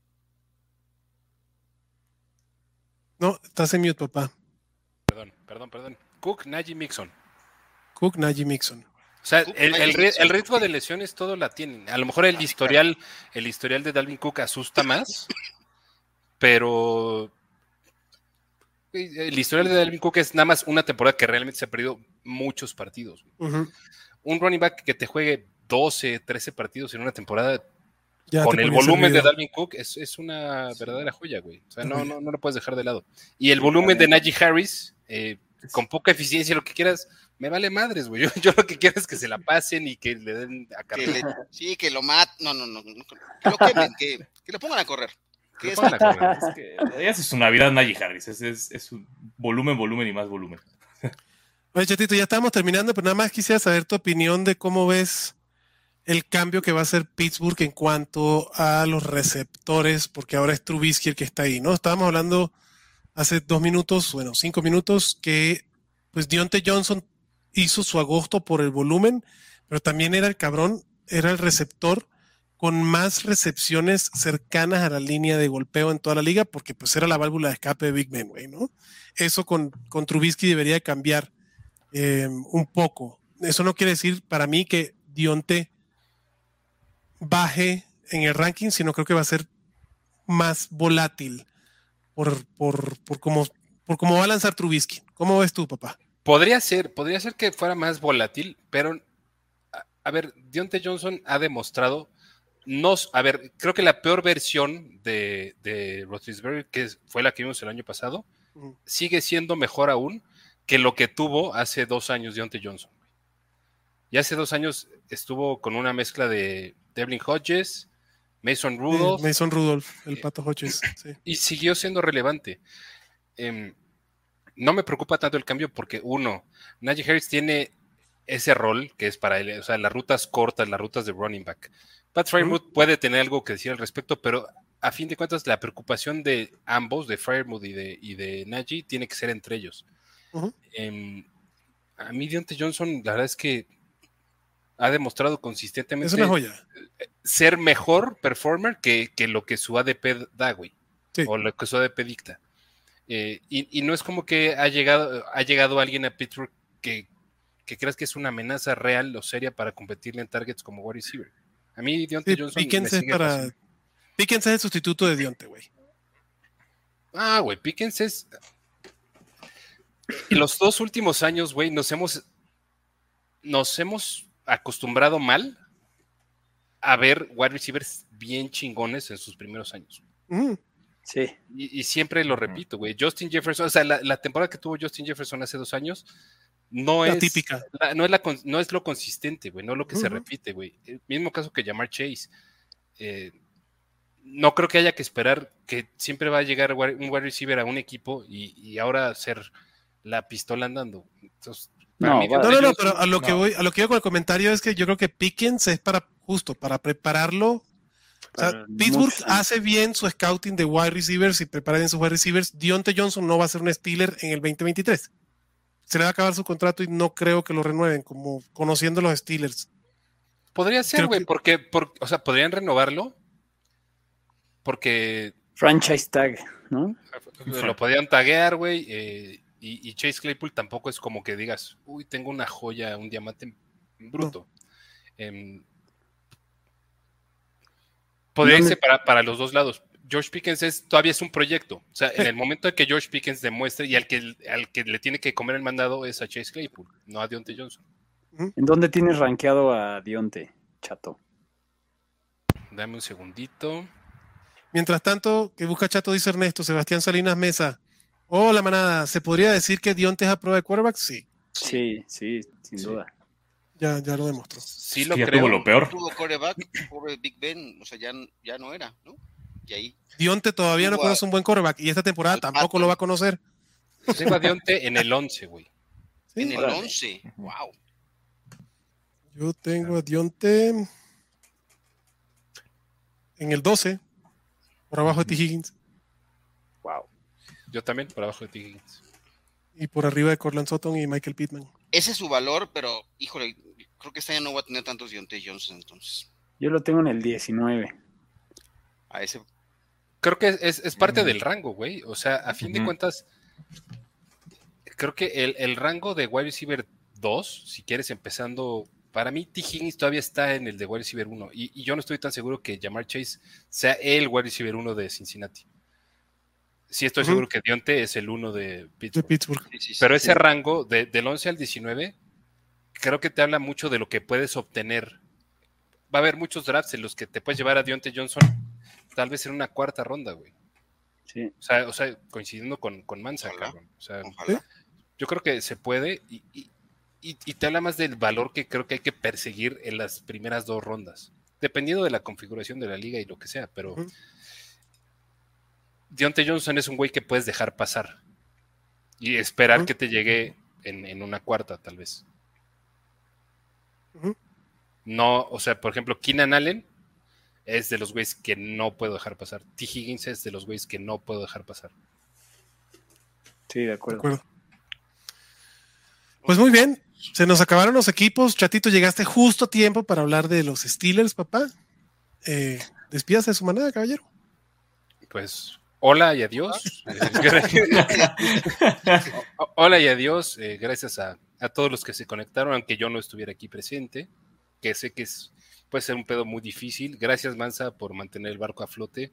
No, estás en mute, papá. Perdón. Cook, Najee, Mixon. Cook, Najee, Mixon. O sea, el riesgo de lesiones todo la tienen. A lo mejor el historial de Dalvin Cook asusta más, pero El historial de Dalvin Cook es nada más una temporada que realmente se ha perdido muchos partidos. Uh-huh. Un running back que te juegue 12, 13 partidos en una temporada Ya con te el ponías volumen de servido. Dalvin Cook es una verdadera joya, güey. O sea, no lo puedes dejar de lado. Y el volumen de Najee Harris, con poca eficiencia, lo que quieras, me vale madres, güey. Yo lo que quiero es que se la pasen y que le den a carrera. Sí, que lo maten. No. Que lo quemen, que lo pongan a correr. Que lo pongan a correr. Es que esa es su Navidad Najee Harris. Es un volumen y más volumen. Oye, Chatito, ya estamos terminando, pero nada más quisiera saber tu opinión de cómo ves el cambio que va a hacer Pittsburgh en cuanto a los receptores, porque ahora es Trubisky el que está ahí, ¿no? Estábamos hablando hace 5 minutos, que pues Diontae Johnson hizo su agosto por el volumen, pero también era el receptor con más recepciones cercanas a la línea de golpeo en toda la liga, porque pues era la válvula de escape de Big Ben, güey, ¿no? Eso con Trubisky debería cambiar un poco. Eso no quiere decir para mí que Diontae baje en el ranking, sino creo que va a ser más volátil por cómo va a lanzar Trubisky. ¿Cómo ves tú, papá? Podría ser que fuera más volátil, pero a ver, Diontae Johnson ha demostrado creo que la peor versión de Roethlisberger, que fue la que vimos el año pasado, sigue siendo mejor aún que lo que tuvo hace 2 años Diontae Johnson. Y hace 2 años estuvo con una mezcla de Devlin Hodges, Mason Rudolph. El Pato Hodges. Sí. Y siguió siendo relevante. No me preocupa tanto el cambio porque, Najee Harris tiene ese rol que es para él, o sea, las rutas cortas, las rutas de running back. Pat Freiermuth puede tener algo que decir al respecto, pero a fin de cuentas la preocupación de ambos, de Freiermuth y de Najee, tiene que ser entre ellos. A mí Diontae Johnson, la verdad es que ha demostrado consistentemente es una joya. Ser mejor performer que lo que su ADP da, güey. Sí. O lo que su ADP dicta. Y no es como que ha llegado alguien a Pittsburgh que creas que es una amenaza real o seria para competirle en targets como wide receiver. A mí Diontae Johnson Pickens es el sustituto de Diontae, güey. Güey, Pickens es... En los 2 últimos años, güey, nos hemos acostumbrado mal a ver wide receivers bien chingones en sus primeros años. Sí. Y siempre lo repito, güey. Justin Jefferson, o sea, la temporada que tuvo Justin Jefferson hace 2 años no es típica. No es lo consistente, güey, no lo que se repite, güey. El mismo caso que Ja'Marr Chase. No creo que haya que esperar que siempre va a llegar un wide receiver a un equipo y ahora ser la pistola andando. Entonces, pero a lo que voy con el comentario es que yo creo que Pickens es para prepararlo. O sea, Pittsburgh hace bien su scouting de wide receivers y prepara bien sus wide receivers. Diontae Johnson no va a ser un Steeler en el 2023. Se le va a acabar su contrato y no creo que lo renueven, como conociendo los Steelers. Podría ser, güey, porque, o sea, podrían renovarlo porque... Franchise tag, ¿no? Lo podían taguear, güey, y Chase Claypool tampoco es como que digas, uy, tengo una joya, un diamante bruto. Podría irse para los dos lados. George Pickens todavía es un proyecto. O sea, en el momento de que George Pickens demuestre y al que le tiene que comer el mandado es a Chase Claypool, no a Diontae Johnson. ¿En dónde tienes rankeado a Diontae, Chato? Dame un segundito. Mientras tanto, que busca Chato, dice Ernesto, Sebastián Salinas Mesa. Hola, manada. ¿Se podría decir que Diontae es a prueba de quarterback? Sí. Sí, sin duda. Ya lo demostró. Sí, lo ya creo. Tuvo lo peor. Tuvo quarterback, pobre Big Ben, o sea, ya no era, ¿no? Y ahí. Diontae todavía no conoce un buen quarterback y esta temporada tampoco lo va a conocer. Tengo a Diontae en el 11, güey. ¿Sí? En el 11, wow. Yo tengo a Diontae en el 12, por abajo de T. Higgins. Wow. Yo también, por abajo de T. Higgins. Y por arriba de Cortland Sutton y Michael Pittman. Ese es su valor, pero, híjole, creo que este año no va a tener tantos Diontae Johnson, entonces. Yo lo tengo en el 19. A ese... Creo que es parte del rango, güey. O sea, a fin de cuentas, creo que el rango de wide receiver 2, si quieres empezando, para mí T. Higgins todavía está en el de wide receiver 1. Y yo no estoy tan seguro que Ja'Marr Chase sea el wide receiver 1 de Cincinnati. sí estoy seguro que Dionte es el 1 de Pittsburgh. Sí, pero ese rango del 11 al 19 creo que te habla mucho de lo que puedes obtener. Va a haber muchos drafts en los que te puedes llevar a Dionte Johnson tal vez en una cuarta ronda, güey. Sí. O sea, coincidiendo con Mansa, cabrón. O sea, yo creo que se puede y te habla más del valor que creo que hay que perseguir en las primeras 2 rondas, dependiendo de la configuración de la liga y lo que sea, pero Dionte Johnson es un güey que puedes dejar pasar y esperar que te llegue en una cuarta, tal vez. No, o sea, por ejemplo, Keenan Allen es de los güeyes que no puedo dejar pasar. T. Higgins es de los güeyes que no puedo dejar pasar. Sí, de acuerdo. Pues muy bien, se nos acabaron los equipos. Chatito, llegaste justo a tiempo para hablar de los Steelers, papá. Despídase de su manada, caballero. Pues, hola y adiós. Hola y adiós. Gracias a todos los que se conectaron, aunque yo no estuviera aquí presente, que sé que puede ser un pedo muy difícil. Gracias, Mansa, por mantener el barco a flote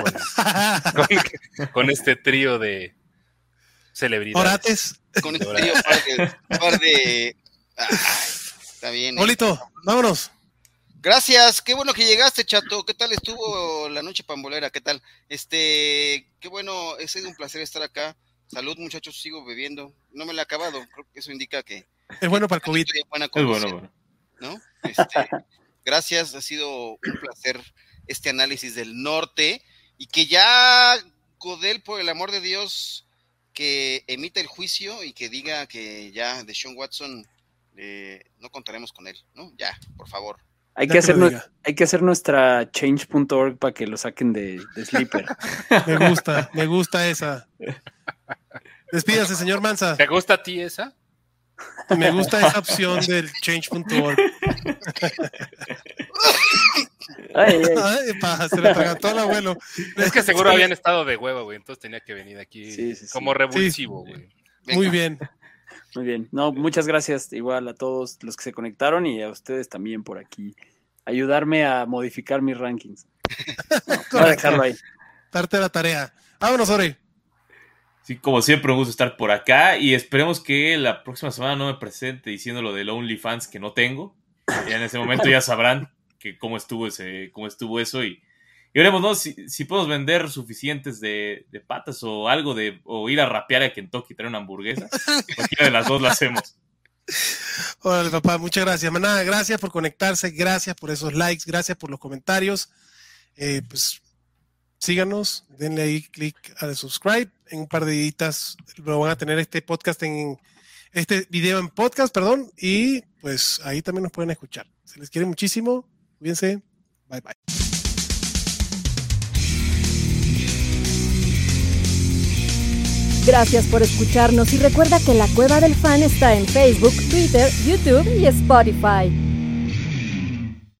con este trío de celebridades. Orates. Con este trío par de... Ay, está bien. Olito, vámonos. Gracias, qué bueno que llegaste, Chato. ¿Qué tal estuvo la noche pambolera? ¿Qué tal? Qué bueno, ha sido un placer estar acá. Salud, muchachos, sigo bebiendo. No me la he acabado, creo que eso indica que es bueno para el COVID. Es bueno. ¿No? Gracias, ha sido un placer este análisis del norte y que ya Godel, por el amor de Dios, que emita el juicio y que diga que ya Deshaun Watson no contaremos con él, ¿no? Ya, por favor. Hay que hacer nuestra change.org para que lo saquen de Sleeper. Me gusta esa. Despídase, señor Mansa. ¿Te gusta a ti esa? Me gusta esa opción del change.org. Se le atragantó al abuelo. Es que seguro habían estado de hueva, güey. Entonces tenía que venir aquí como revulsivo, güey. Muy bien. Muy bien. No, muchas gracias igual a todos los que se conectaron y a ustedes también por aquí. Ayudarme a modificar mis rankings. Voy a dejarlo ahí. Darte la tarea. Vámonos, Ori. Sí, como siempre, un gusto estar por acá y esperemos que la próxima semana no me presente diciendo lo del OnlyFans que no tengo. Ya en ese momento ya sabrán cómo estuvo eso y veremos, ¿no? Si podemos vender suficientes de patas o algo o ir a rapear a Kentucky y traer una hamburguesa. Cualquiera de las dos la hacemos. Órale, papá, muchas gracias. Manada, gracias por conectarse, gracias por esos likes, gracias por los comentarios. Pues síganos, denle ahí clic a subscribe. En un par de días lo van a tener este video en podcast, y pues ahí también nos pueden escuchar. Se les quiere muchísimo, cuídense, bye bye. Gracias por escucharnos y recuerda que La Cueva del Fan está en Facebook, Twitter, YouTube y Spotify.